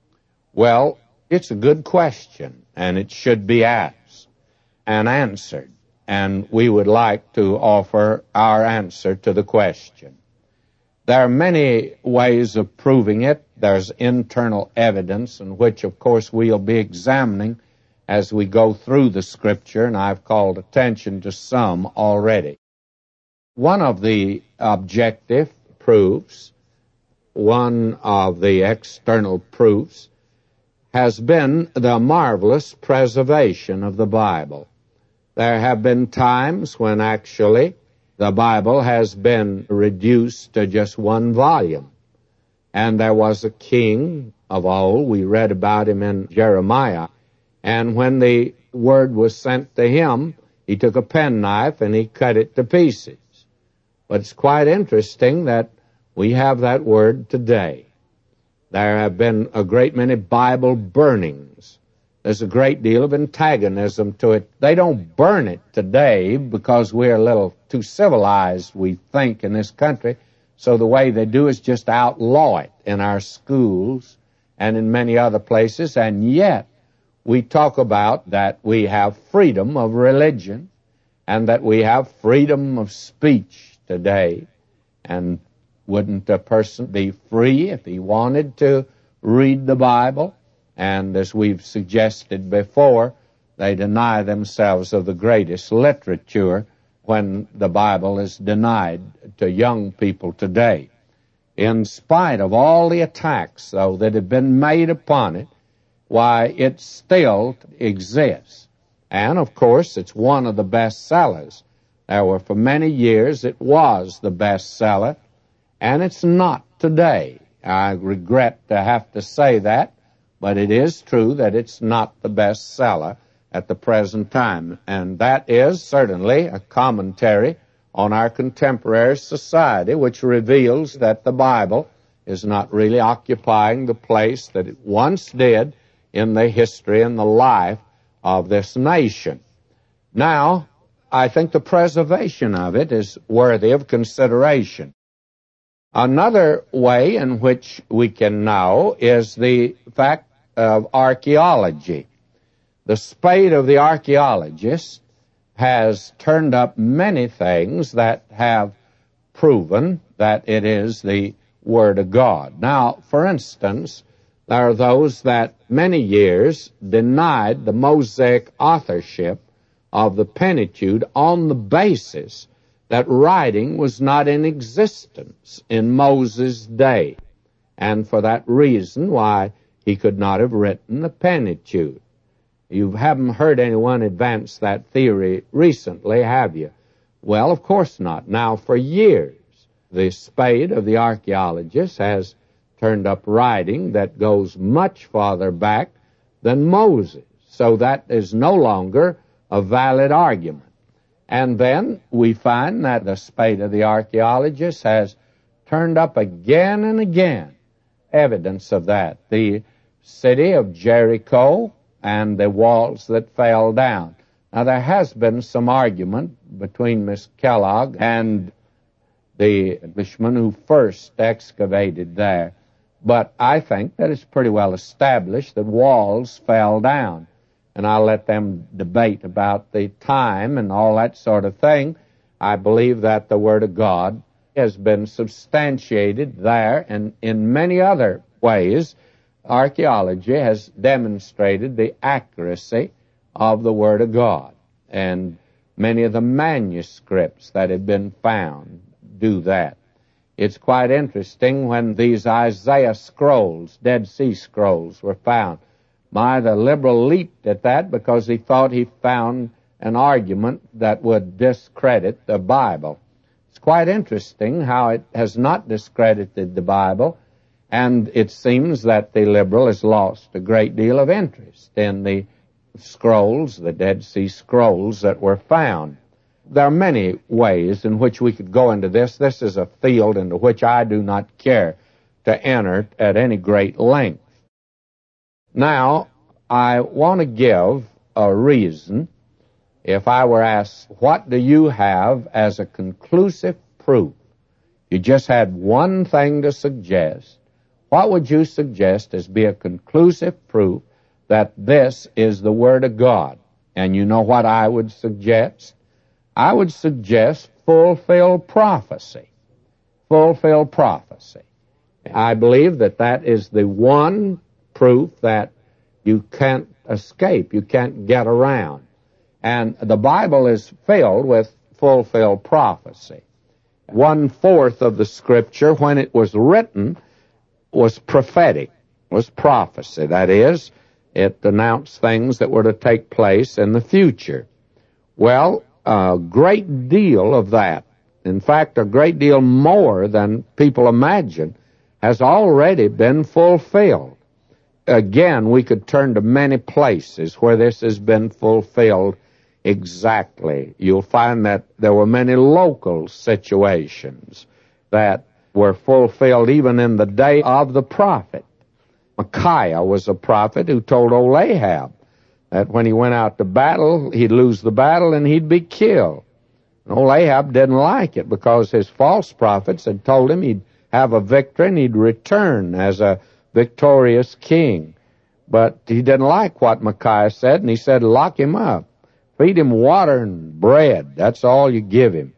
Well, it's a good question, and it should be asked and answered, and we would like to offer our answer to the question. There are many ways of proving it. There's internal evidence, in which, of course, we'll be examining as we go through the Scripture, and I've called attention to some already. One of the objective proofs, one of the external proofs, has been the marvelous preservation of the Bible. There have been times when actually the Bible has been reduced to just one volume. And there was a king of old, we read about him in Jeremiah, and when the word was sent to him, he took a penknife and he cut it to pieces. But it's quite interesting that we have that word today. There have been a great many Bible burnings. There's a great deal of antagonism to it. They don't burn it today because we're a little too civilized, we think, in this country. So the way they do is just outlaw it in our schools and in many other places. And yet we talk about that we have freedom of religion and that we have freedom of speech today. And wouldn't a person be free if he wanted to read the Bible? And as we've suggested before, they deny themselves of the greatest literature when the Bible is denied to young people today. In spite of all the attacks, though, that have been made upon it, why, it still exists. And, of course, it's one of the best sellers. There were, for many years, it was the best seller, and it's not today. I regret to have to say that, but it is true that it's not the best seller at the present time. And that is certainly a commentary on our contemporary society, which reveals that the Bible is not really occupying the place that it once did in the history and the life of this nation. Now, I think the preservation of it is worthy of consideration. Another way in which we can know is the fact of archaeology. The spade of the archaeologist has turned up many things that have proven that it is the Word of God. Now, for instance, there are those that many years denied the Mosaic authorship of the Pentateuch on the basis that writing was not in existence in Moses' day, and for that reason why he could not have written the Pentateuch. You haven't heard anyone advance that theory recently, have you? Well, of course not. Now, for years, the spade of the archaeologist has turned up writing that goes much farther back than Moses, so that is no longer a valid argument. And then we find that the spade of the archaeologist has turned up again and again evidence of that. The city of Jericho and the walls that fell down. Now, there has been some argument between Miss Kellogg and the Englishman who first excavated there, but I think that it's pretty well established that walls fell down. And I'll let them debate about the time and all that sort of thing. I believe that the Word of God has been substantiated there, and in many other ways, archaeology has demonstrated the accuracy of the Word of God. And many of the manuscripts that have been found do that. It's quite interesting when these Isaiah scrolls, Dead Sea Scrolls, were found. My, the liberal leaped at that because he thought he found an argument that would discredit the Bible. It's quite interesting how it has not discredited the Bible, and it seems that the liberal has lost a great deal of interest in the scrolls, the Dead Sea Scrolls that were found. There are many ways in which we could go into this. This is a field into which I do not care to enter at any great length. Now, I want to give a reason. If I were asked, what do you have as a conclusive proof? You just had one thing to suggest. What would you suggest as be a conclusive proof that this is the Word of God? And you know what I would suggest? I would suggest fulfilled prophecy. Fulfilled prophecy. I believe that that is the one proof that you can't escape, you can't get around. And the Bible is filled with fulfilled prophecy. One-fourth of the Scripture, when it was written, was prophetic, was prophecy. That is, it announced things that were to take place in the future. Well, a great deal of that, in fact, a great deal more than people imagine, has already been fulfilled. Again, we could turn to many places where this has been fulfilled exactly. You'll find that there were many local situations that were fulfilled even in the day of the prophet. Micaiah was a prophet who told old Ahab that when he went out to battle, he'd lose the battle and he'd be killed. And old Ahab didn't like it because his false prophets had told him he'd have a victory and he'd return as a victorious king. But he didn't like what Micaiah said, and he said, lock him up. Feed him water and bread. That's all you give him.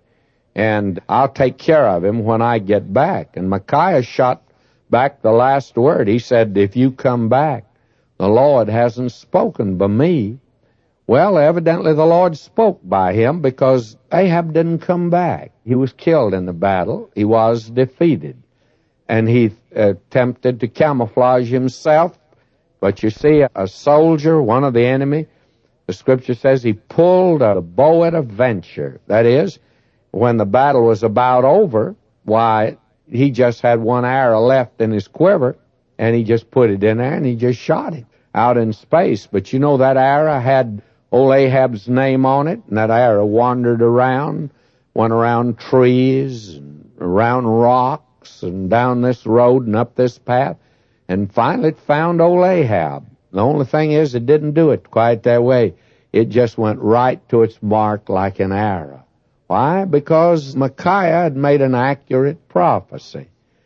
And I'll take care of him when I get back. And Micaiah shot back the last word. He said, if you come back, the Lord hasn't spoken by me. Well, evidently the Lord spoke by him because Ahab didn't come back. He was killed in the battle. He was defeated. And he attempted to camouflage himself. But you see, a soldier, one of the enemy, the Scripture says he pulled a bow at a venture. That is, when the battle was about over, why, he just had one arrow left in his quiver, and he just put it in there, and he just shot it out in space. But you know, that arrow had old Ahab's name on it, and that arrow wandered around, went around trees, and around rocks, and down this road and up this path, and finally it found old Ahab. The only thing is, it didn't do it quite that way. It just went right to its mark like an arrow. Why? Because Micaiah had made an accurate prophecy.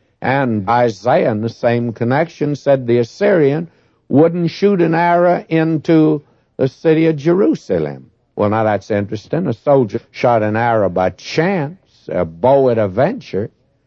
And Isaiah, in the same connection, said the Assyrian wouldn't shoot an arrow into the city of Jerusalem. Well, now that's interesting. A soldier shot an arrow by chance, a bow at a venture.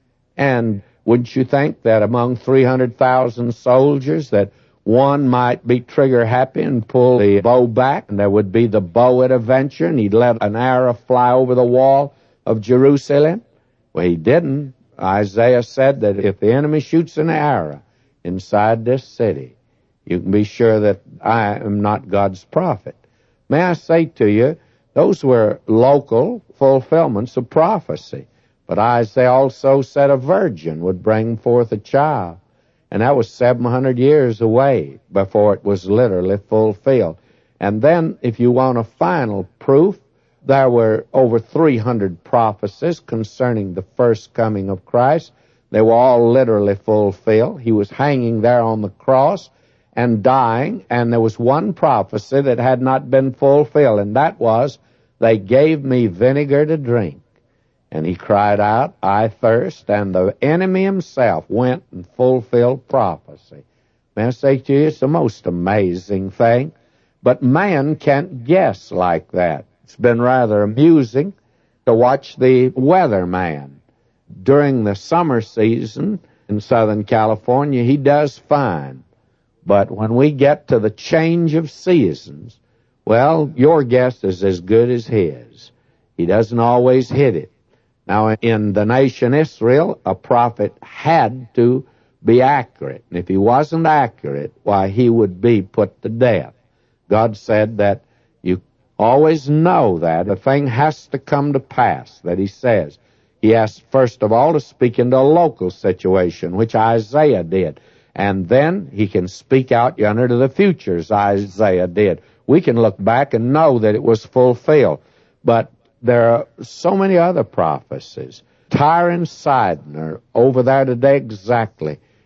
And wouldn't you think that among three hundred thousand soldiers that one might be trigger-happy and pull the bow back, and there would be the bow at a venture, and he'd let an arrow fly over the wall of Jerusalem? Well, he didn't. Isaiah said that if the enemy shoots an arrow inside this city, you can be sure that I am not God's prophet. May I say to you, those were local fulfillments of prophecy. But Isaiah also said a virgin would bring forth a child. And that was seven hundred years away before it was literally fulfilled. And then, if you want a final proof, there were over three hundred prophecies concerning the first coming of Christ. They were all literally fulfilled. He was hanging there on the cross and dying, and there was one prophecy that had not been fulfilled, and that was, they gave me vinegar to drink. And he cried out, I thirst, and the enemy himself went and fulfilled prophecy. May I say to you, it's the most amazing thing. But man can't guess like that. It's been rather amusing to watch the weatherman. During the summer season in Southern California, he does fine. But when we get to the change of seasons, well, your guess is as good as his. He doesn't always hit it. Now, in the nation Israel, a prophet had to be accurate. And if he wasn't accurate, why, he would be put to death. God said that you always know that a thing has to come to pass, that he says. He has, first of all, to speak into a local situation, which Isaiah did. And then he can speak out yonder to the future, as Isaiah did. We can look back and know that it was fulfilled. But there are so many other prophecies. Tyre and Sidon are over there today exactly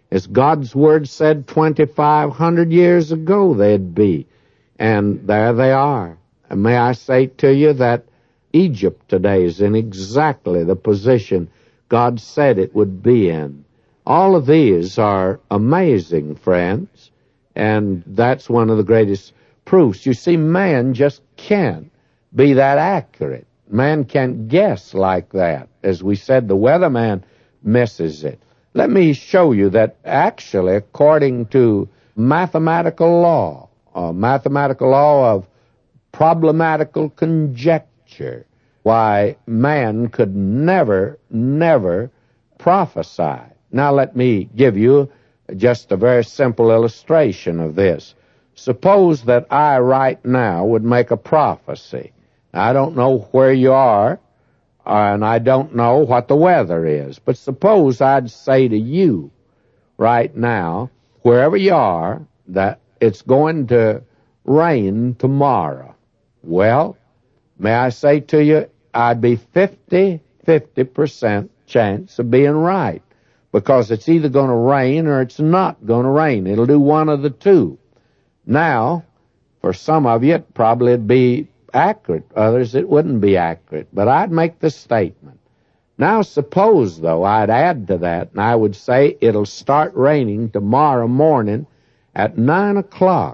as God's Word said twenty-five hundred years ago they'd be. And there they are. And may I say to you that Egypt today is in exactly the position God said it would be in. All of these are amazing, friends, and that's one of the greatest proofs. You see, man just can't be that accurate. Man can't guess like that. As we said, the weatherman misses it. Let me show you that actually, according to mathematical law, a mathematical law of problematical conjecture, why man could never, never prophesy. Now let me give you just a very simple illustration of this. Suppose that I right now would make a prophecy. I don't know where you are, and I don't know what the weather is, but suppose I'd say to you right now, wherever you are, that it's going to rain tomorrow. Well, may I say to you, I'd be fifty, fifty percent chance of being right, because it's either going to rain or it's not going to rain. It'll do one of the two. Now, for some of you, it probably would be accurate. Others, it wouldn't be accurate. But I'd make the statement. Now, suppose, though, I'd add to that, and I would say it'll start raining tomorrow morning at nine o'clock.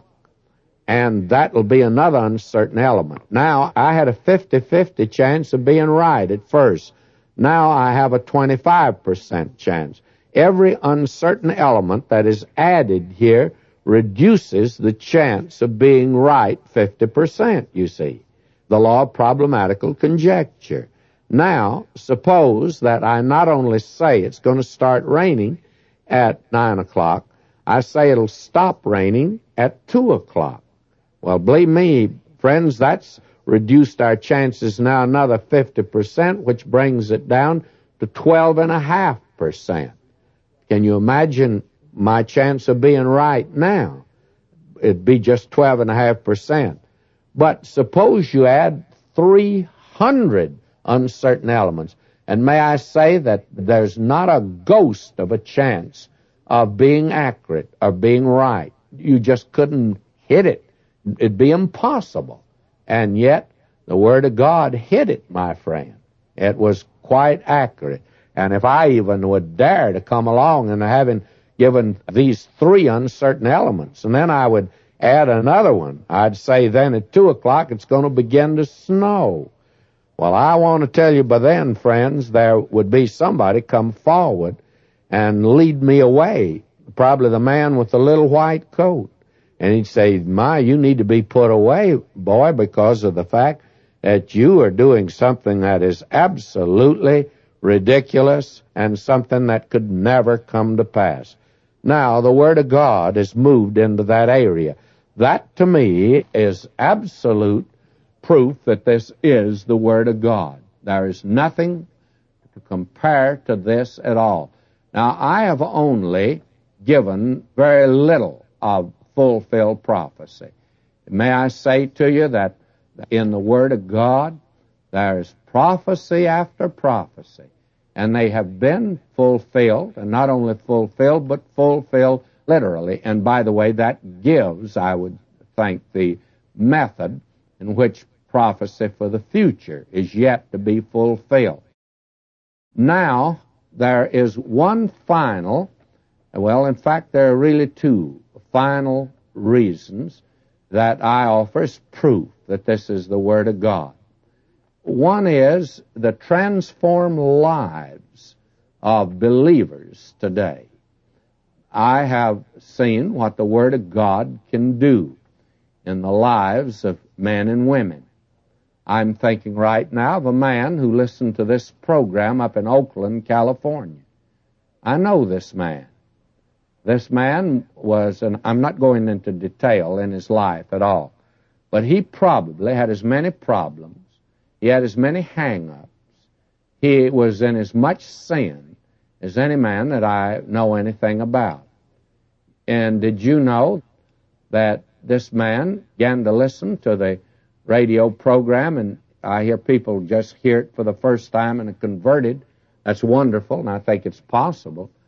And that'll be another uncertain element. Now, I had a fifty-fifty chance of being right at first. Now I have a twenty-five percent chance. Every uncertain element that is added here reduces the chance of being right fifty percent, you see. The law of problematical conjecture. Now, suppose that I not only say it's going to start raining at nine o'clock, I say it'll stop raining at two o'clock. Well, believe me, friends, that's reduced our chances now another fifty percent, which brings it down to twelve point five percent. Can you imagine my chance of being right now? It'd be just twelve point five percent. But suppose you add three hundred uncertain elements, and may I say that there's not a ghost of a chance of being accurate or being right. You just couldn't hit it. It'd be impossible. And yet, the Word of God hit it, my friend. It was quite accurate. And if I even would dare to come along and having given these three uncertain elements, and then I would add another one, I'd say then at two o'clock it's going to begin to snow. Well, I want to tell you by then, friends, there would be somebody come forward and lead me away, probably the man with the little white coat. And he'd say, "My, you need to be put away, boy, because of the fact that you are doing something that is absolutely ridiculous and something that could never come to pass." Now, the Word of God has moved into that area. That, to me, is absolute proof that this is the Word of God. There is nothing to compare to this at all. Now, I have only given very little of fulfilled prophecy. May I say to you that in the Word of God, there is prophecy after prophecy, and they have been fulfilled, and not only fulfilled, but fulfilled literally. And by the way, that gives, I would think, the method in which prophecy for the future is yet to be fulfilled. Now, there is one final, well, in fact, there are really two final reasons that I offer as proof that this is the Word of God. One is the transformed lives of believers today. I have seen what the Word of God can do in the lives of men and women. I'm thinking right now of a man who listened to this program up in Oakland, California. I know this man. This man was, and I'm not going into detail in his life at all, but he probably had as many problems, he had as many hang-ups, he was in as much sin as any man that I know anything about. And did you know that this man began to listen to the radio program, and I hear people just hear it for the first time and are converted? That's wonderful, and I think it's possible.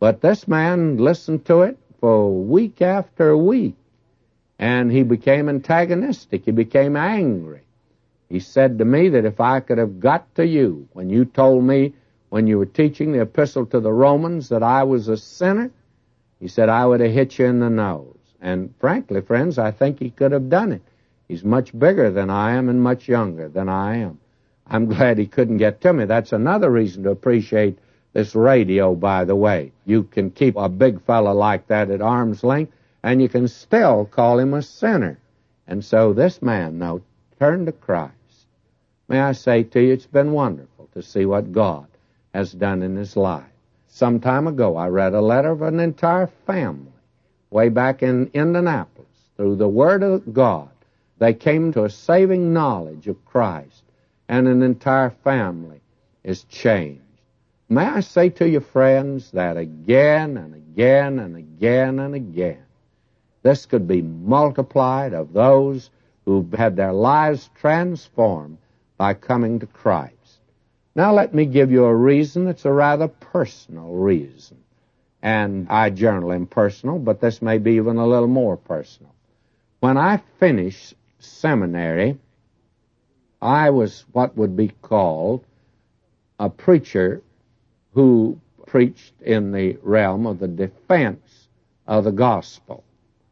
But this man listened to it for week after week, and he became antagonistic. He became angry. He said to me that if I could have got to you when you told me when you were teaching the epistle to the Romans that I was a sinner, he said, I would have hit you in the nose. And frankly, friends, I think he could have done it. He's much bigger than I am and much younger than I am. I'm glad he couldn't get to me. That's another reason to appreciate this radio, by the way. You can keep a big fella like that at arm's length, and you can still call him a sinner. And so this man now turned to Christ. May I say to you, it's been wonderful to see what God has done in his life. Some time ago, I read a letter of an entire family way back in Indianapolis. Through the Word of God, they came to a saving knowledge of Christ, and an entire family is changed. May I say to you, friends, that again and again and again and again, this could be multiplied of those who had their lives transformed by coming to Christ. Now let me give you a reason that's a rather personal reason. And I generally am personal, but this may be even a little more personal. When I finished seminary, I was what would be called a preacher who preached in the realm of the defense of the gospel.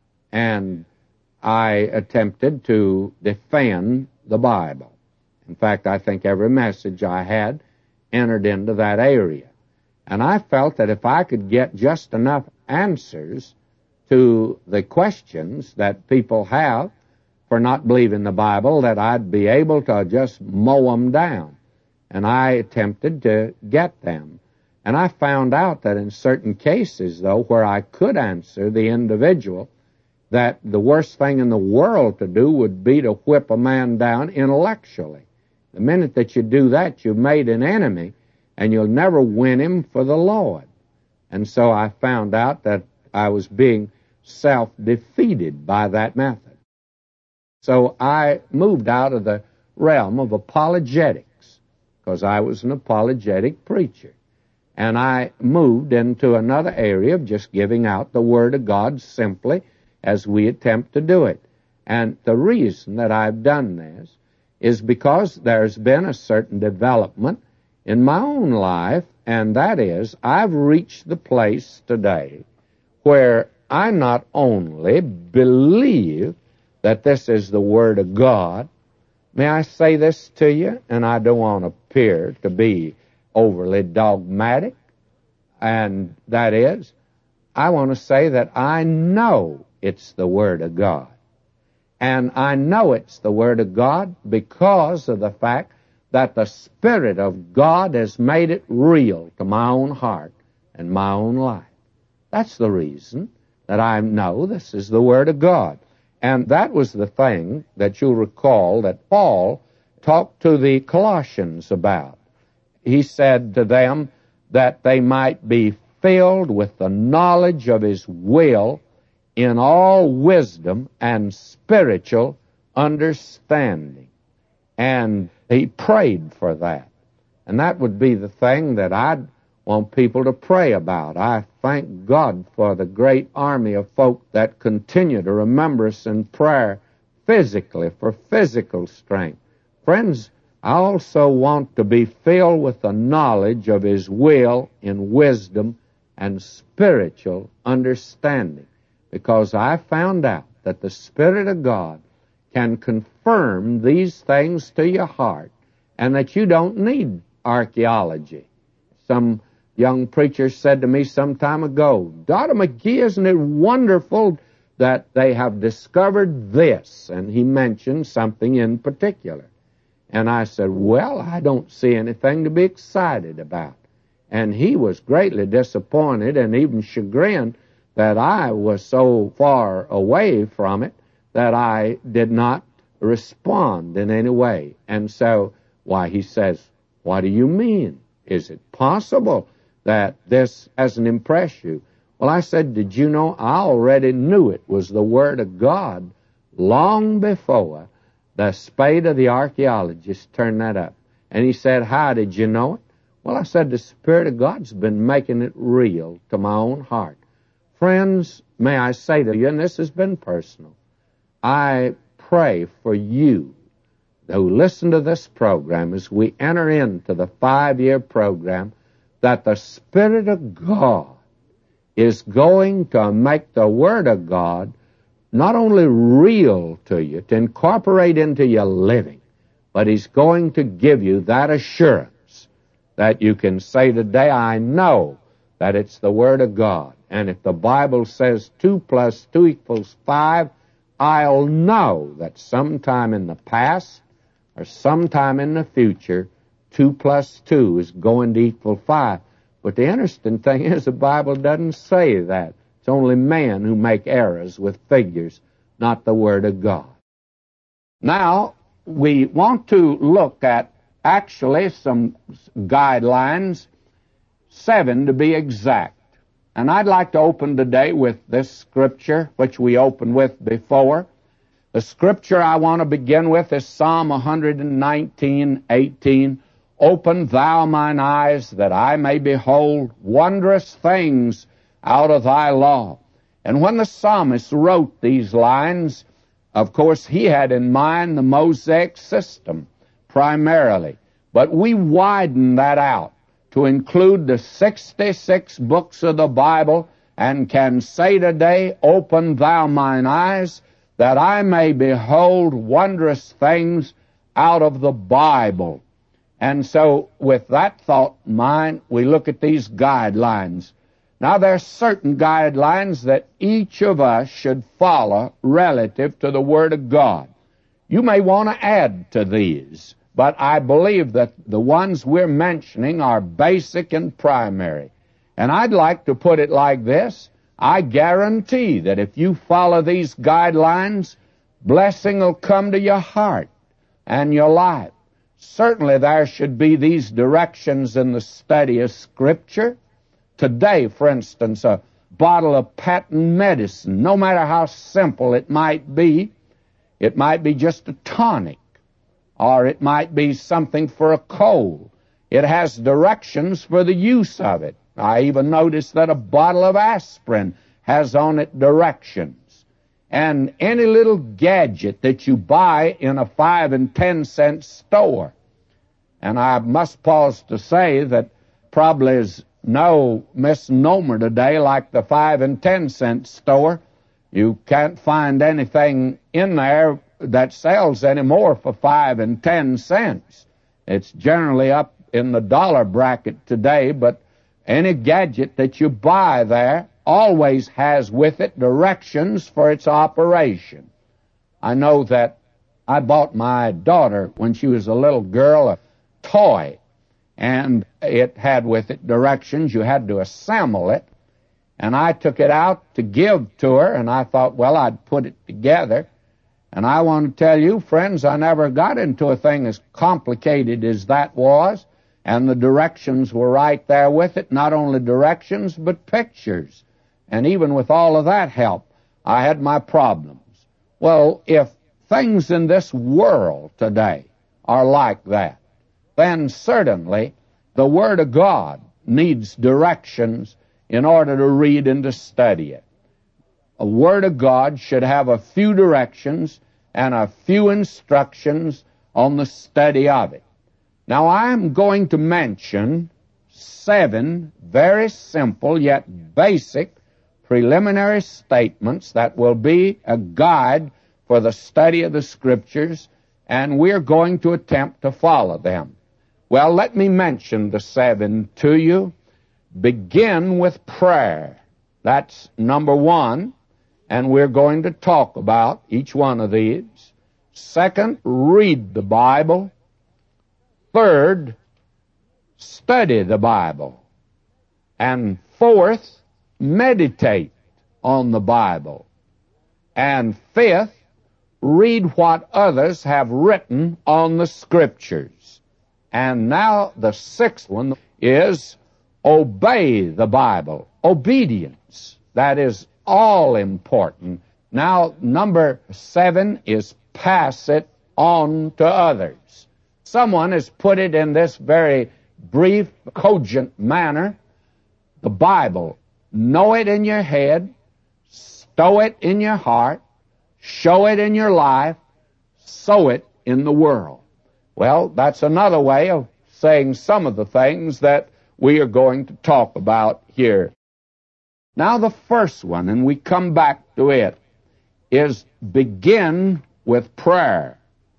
And I attempted to defend the Bible. In fact, I think every message I had entered into that area. And I felt that if I could get just enough answers to the questions that people have for not believing the Bible, that I'd be able to just mow them down. And I attempted to get them. And I found out that in certain cases, though, where I could answer the individual, that the worst thing in the world to do would be to whip a man down intellectually. The minute that you do that, you've made an enemy, and you'll never win him for the Lord. And so I found out that I was being self-defeated by that method. So I moved out of the realm of apologetics, because I was an apologetic preacher. And I moved into another area of just giving out the Word of God simply as we attempt to do it. And the reason that I've done this is because there's been a certain development in my own life, and that is I've reached the place today where I not only believe that this is the Word of God. May I say this to you, and I don't want to appear to be overly dogmatic, and that is, I want to say that I know it's the Word of God. And I know it's the Word of God because of the fact that the Spirit of God has made it real to my own heart and my own life. That's the reason that I know this is the Word of God. And that was the thing that you'll recall that Paul talked to the Colossians about. He said to them that they might be filled with the knowledge of His will in all wisdom and spiritual understanding. And he prayed for that. And that would be the thing that I'd want people to pray about. I thank God for the great army of folk that continue to remember us in prayer physically, for physical strength. Friends, I also want to be filled with the knowledge of His will in wisdom and spiritual understanding, because I found out that the Spirit of God can confirm these things to your heart, and that you don't need archaeology. Some young preacher said to me some time ago, Doctor McGee, isn't it wonderful that they have discovered this? And he mentioned something in particular. And I said, well, I don't see anything to be excited about. And he was greatly disappointed and even chagrined that I was so far away from it that I did not respond in any way. And so, why, he says, what do you mean? Is it possible that this hasn't impressed you? Well, I said, did you know I already knew it was the Word of God long before the spade of the archaeologist turned that up. And he said, how did you know it? Well, I said, the Spirit of God's been making it real to my own heart. Friends, may I say to you, and this has been personal, I pray for you who listen to this program as we enter into the five-year program, that the Spirit of God is going to make the Word of God not only real to you, to incorporate into your living, but He's going to give you that assurance that you can say today, I know that it's the Word of God. And if the Bible says two plus two equals five, I'll know that sometime in the past or sometime in the future, two plus two is going to equal five. But the interesting thing is the Bible doesn't say that. It's only man who make errors with figures, not the Word of God. Now, we want to look at actually some guidelines, seven to be exact. And I'd like to open today with this scripture, which we opened with before. The scripture I want to begin with is Psalm one nineteen, eighteen. Open thou mine eyes, that I may behold wondrous things out of thy law. And when the psalmist wrote these lines, of course, he had in mind the Mosaic system primarily. But we widen that out to include the sixty-six books of the Bible, and can say today, open thou mine eyes, that I may behold wondrous things out of the Bible. And so, with that thought in mind, we look at these guidelines. Now, there are certain guidelines that each of us should follow relative to the Word of God. You may want to add to these, but I believe that the ones we're mentioning are basic and primary. And I'd like to put it like this. I guarantee that if you follow these guidelines, blessing will come to your heart and your life. Certainly there should be these directions in the study of Scripture. Today, for instance, a bottle of patent medicine, no matter how simple it might be, it might be just a tonic, or it might be something for a cold. It has directions for the use of it. I even noticed that a bottle of aspirin has on it directions. And any little gadget that you buy in a five and ten cent store. And I must pause to say that probably is no misnomer today like the five and ten cent store. You can't find anything in there that sells anymore for five and ten cents. It's generally up in the dollar bracket today, but any gadget that you buy there always has with it directions for its operation. I know that I bought my daughter, when she was a little girl, a toy, and it had with it directions. You had to assemble it, and I took it out to give to her, and I thought, well, I'd put it together. And I want to tell you, friends, I never got into a thing as complicated as that was, and the directions were right there with it, not only directions, but pictures. And even with all of that help, I had my problems. Well, if things in this world today are like that, then certainly the Word of God needs directions in order to read and to study it. A Word of God should have a few directions and a few instructions on the study of it. Now, I'm going to mention seven very simple yet basic preliminary statements that will be a guide for the study of the Scriptures, and we're going to attempt to follow them. Well, let me mention the seven to you. Begin with prayer. That's number one, and we're going to talk about each one of these. Second, read the Bible. Third, study the Bible. And fourth, meditate on the Bible. And fifth, read what others have written on the Scriptures. And now the sixth one is obey the Bible. Obedience. That is all important. Now, number seven is pass it on to others. Someone has put it in this very brief, cogent manner, the Bible. Know it in your head, stow it in your heart, show it in your life, sow it in the world. Well, that's another way of saying some of the things that we are going to talk about here. Now the first one, and we come back to it, is begin with prayer.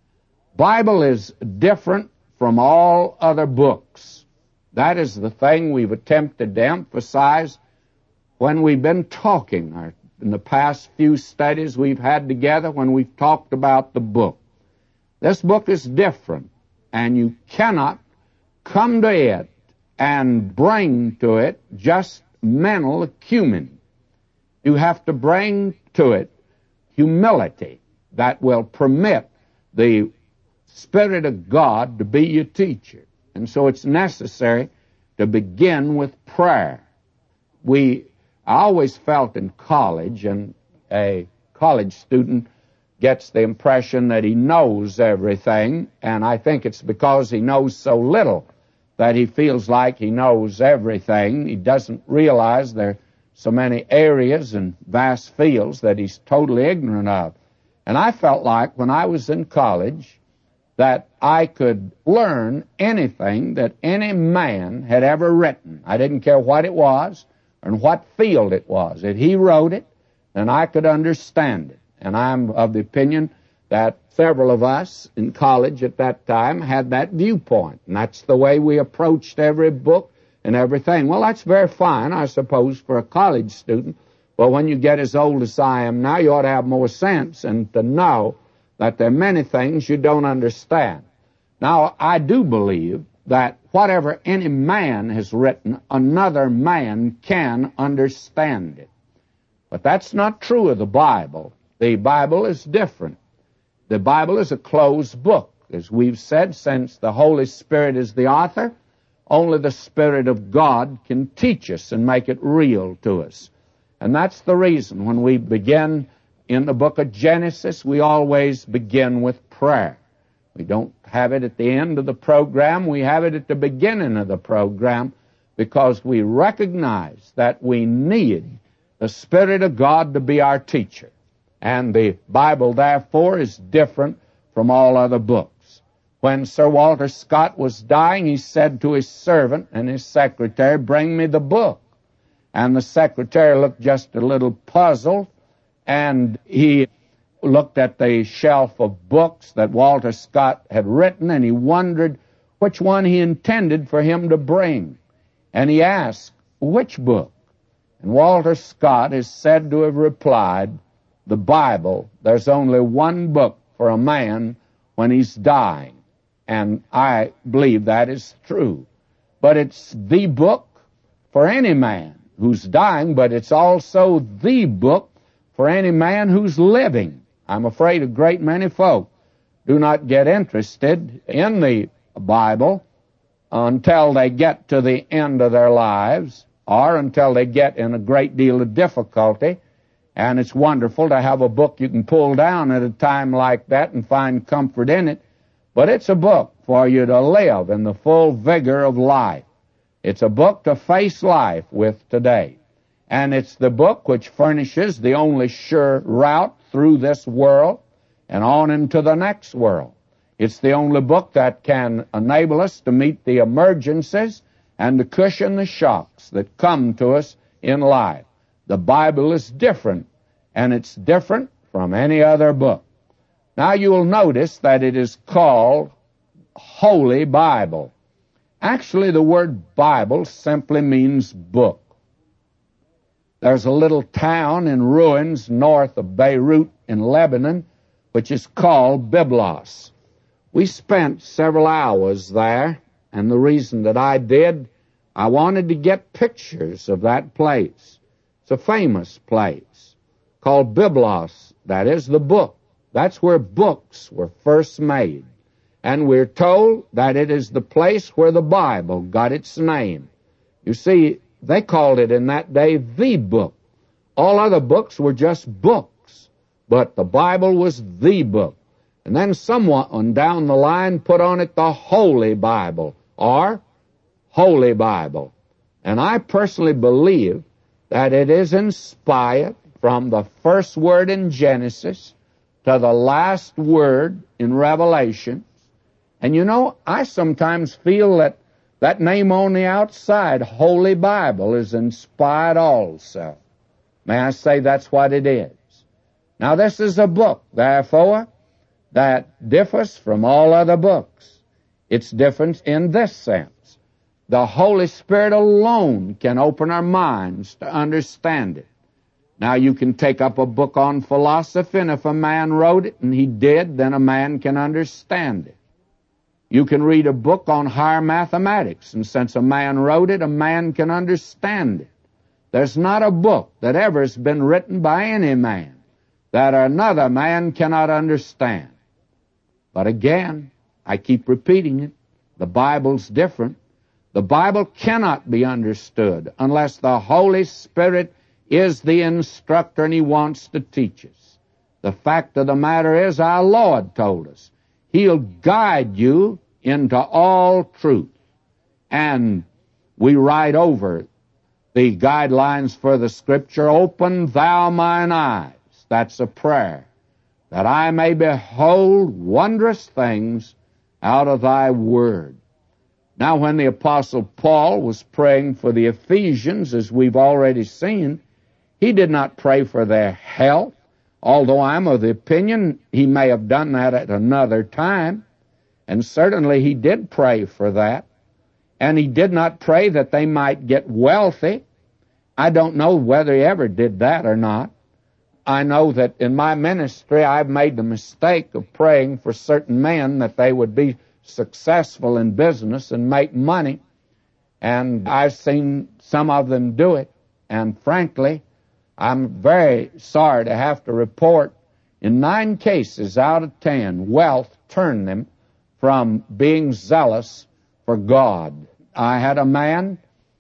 Bible is different from all other books. That is the thing we've attempted to emphasize when we've been talking, or in the past few studies we've had together when we've talked about the book. This book is different, and you cannot come to it and bring to it just mental acumen. You have to bring to it humility that will permit the Spirit of God to be your teacher. And so it's necessary to begin with prayer. We, I always felt in college, and a college student gets the impression that he knows everything, and I think it's because he knows so little that he feels like he knows everything. He doesn't realize there are so many areas and vast fields that he's totally ignorant of. And I felt like when I was in college that I could learn anything that any man had ever written. I didn't care what it was and what field it was. If he wrote it, then I could understand it. And I'm of the opinion that several of us in college at that time had that viewpoint. And that's the way we approached every book and everything. Well, that's very fine, I suppose, for a college student. But when you get as old as I am now, you ought to have more sense and to know that there are many things you don't understand. Now, I do believe that whatever any man has written, another man can understand it. But that's not true of the Bible. The Bible is different. The Bible is a closed book. As we've said, since the Holy Spirit is the author, only the Spirit of God can teach us and make it real to us. And that's the reason when we begin in the book of Genesis, we always begin with prayer. We don't have it at the end of the program. We have it at the beginning of the program because we recognize that we need the Spirit of God to be our teacher. And the Bible, therefore, is different from all other books. When Sir Walter Scott was dying, he said to his servant and his secretary, "Bring me the book." And the secretary looked just a little puzzled, and he looked at the shelf of books that Walter Scott had written, and he wondered which one he intended for him to bring. And he asked, "Which book?" And Walter Scott is said to have replied, "The Bible. There's only one book for a man when he's dying." And I believe that is true. But it's the book for any man who's dying, but it's also the book for any man who's living. I'm afraid a great many folk do not get interested in the Bible until they get to the end of their lives or until they get in a great deal of difficulty. And it's wonderful to have a book you can pull down at a time like that and find comfort in it. But it's a book for you to live in the full vigor of life. It's a book to face life with today. And it's the book which furnishes the only sure route through this world and on into the next world. It's the only book that can enable us to meet the emergencies and to cushion the shocks that come to us in life. The Bible is different, and it's different from any other book. Now you will notice that it is called Holy Bible. Actually, the word Bible simply means book. There's a little town in ruins north of Beirut in Lebanon, which is called Byblos. We spent several hours there, and the reason that I did, I wanted to get pictures of that place. It's a famous place called Byblos. That is the book. That's where books were first made. And we're told that it is the place where the Bible got its name. You see, they called it in that day the book. All other books were just books, but the Bible was the book. And then someone down the line put on it the Holy Bible, or Holy Bible. And I personally believe that it is inspired from the first word in Genesis to the last word in Revelation. And you know, I sometimes feel that that name on the outside, Holy Bible, is inspired also. May I say that's what it is? Now, this is a book, therefore, that differs from all other books. It's different in this sense. The Holy Spirit alone can open our minds to understand it. Now, you can take up a book on philosophy, and if a man wrote it, and he did, then a man can understand it. You can read a book on higher mathematics, and since a man wrote it, a man can understand it. There's not a book that ever has been written by any man that another man cannot understand. But again, I keep repeating it, the Bible's different. The Bible cannot be understood unless the Holy Spirit is the instructor and He wants to teach us. The fact of the matter is, our Lord told us, He'll guide you into all truth. And we write over the guidelines for the Scripture, open thou mine eyes. That's a prayer, that I may behold wondrous things out of thy word. Now, when the Apostle Paul was praying for the Ephesians, as we've already seen, he did not pray for their health, although I'm of the opinion he may have done that at another time, and certainly he did pray for that. And he did not pray that they might get wealthy. I don't know whether he ever did that or not. I know that in my ministry I've made the mistake of praying for certain men that they would be successful in business and make money. And I've seen some of them do it. And frankly, I'm very sorry to have to report in nine cases out of ten, wealth turned them from being zealous for God. I had a man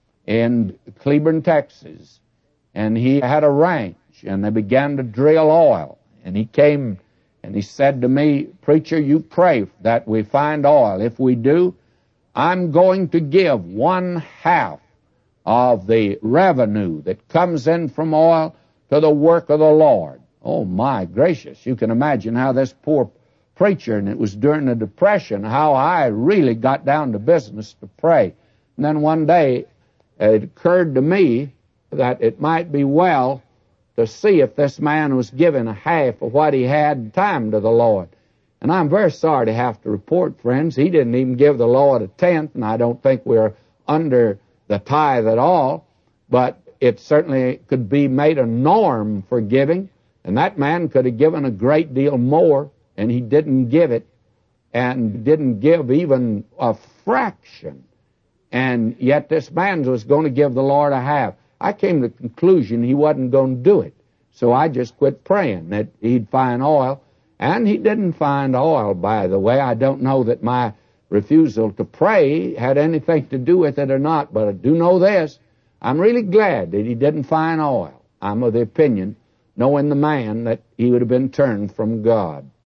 in Cleburne, Texas, and he had a ranch, and they began to drill oil. And he came and he said to me, "Preacher, you pray that we find oil. If we do, I'm going to give one half of the revenue that comes in from oil to the work of the Lord." Oh, my gracious. You can imagine how this poor preacher, and it was during the Depression, how I really got down to business to pray. And then one day, it occurred to me that it might be well to see if this man was giving a half of what he had time to the Lord. And I'm very sorry to have to report, friends, he didn't even give the Lord a tenth, and I don't think we're under the tithe at all, but it certainly could be made a norm for giving, and that man could have given a great deal more, and he didn't give it, and didn't give even a fraction. And yet this man was going to give the Lord a half. I came to the conclusion he wasn't going to do it. So I just quit praying that he'd find oil. And he didn't find oil, by the way. I don't know that my refusal to pray had anything to do with it or not, but I do know this. I'm really glad that he didn't find oil. I'm of the opinion, knowing the man, that he would have been turned from God.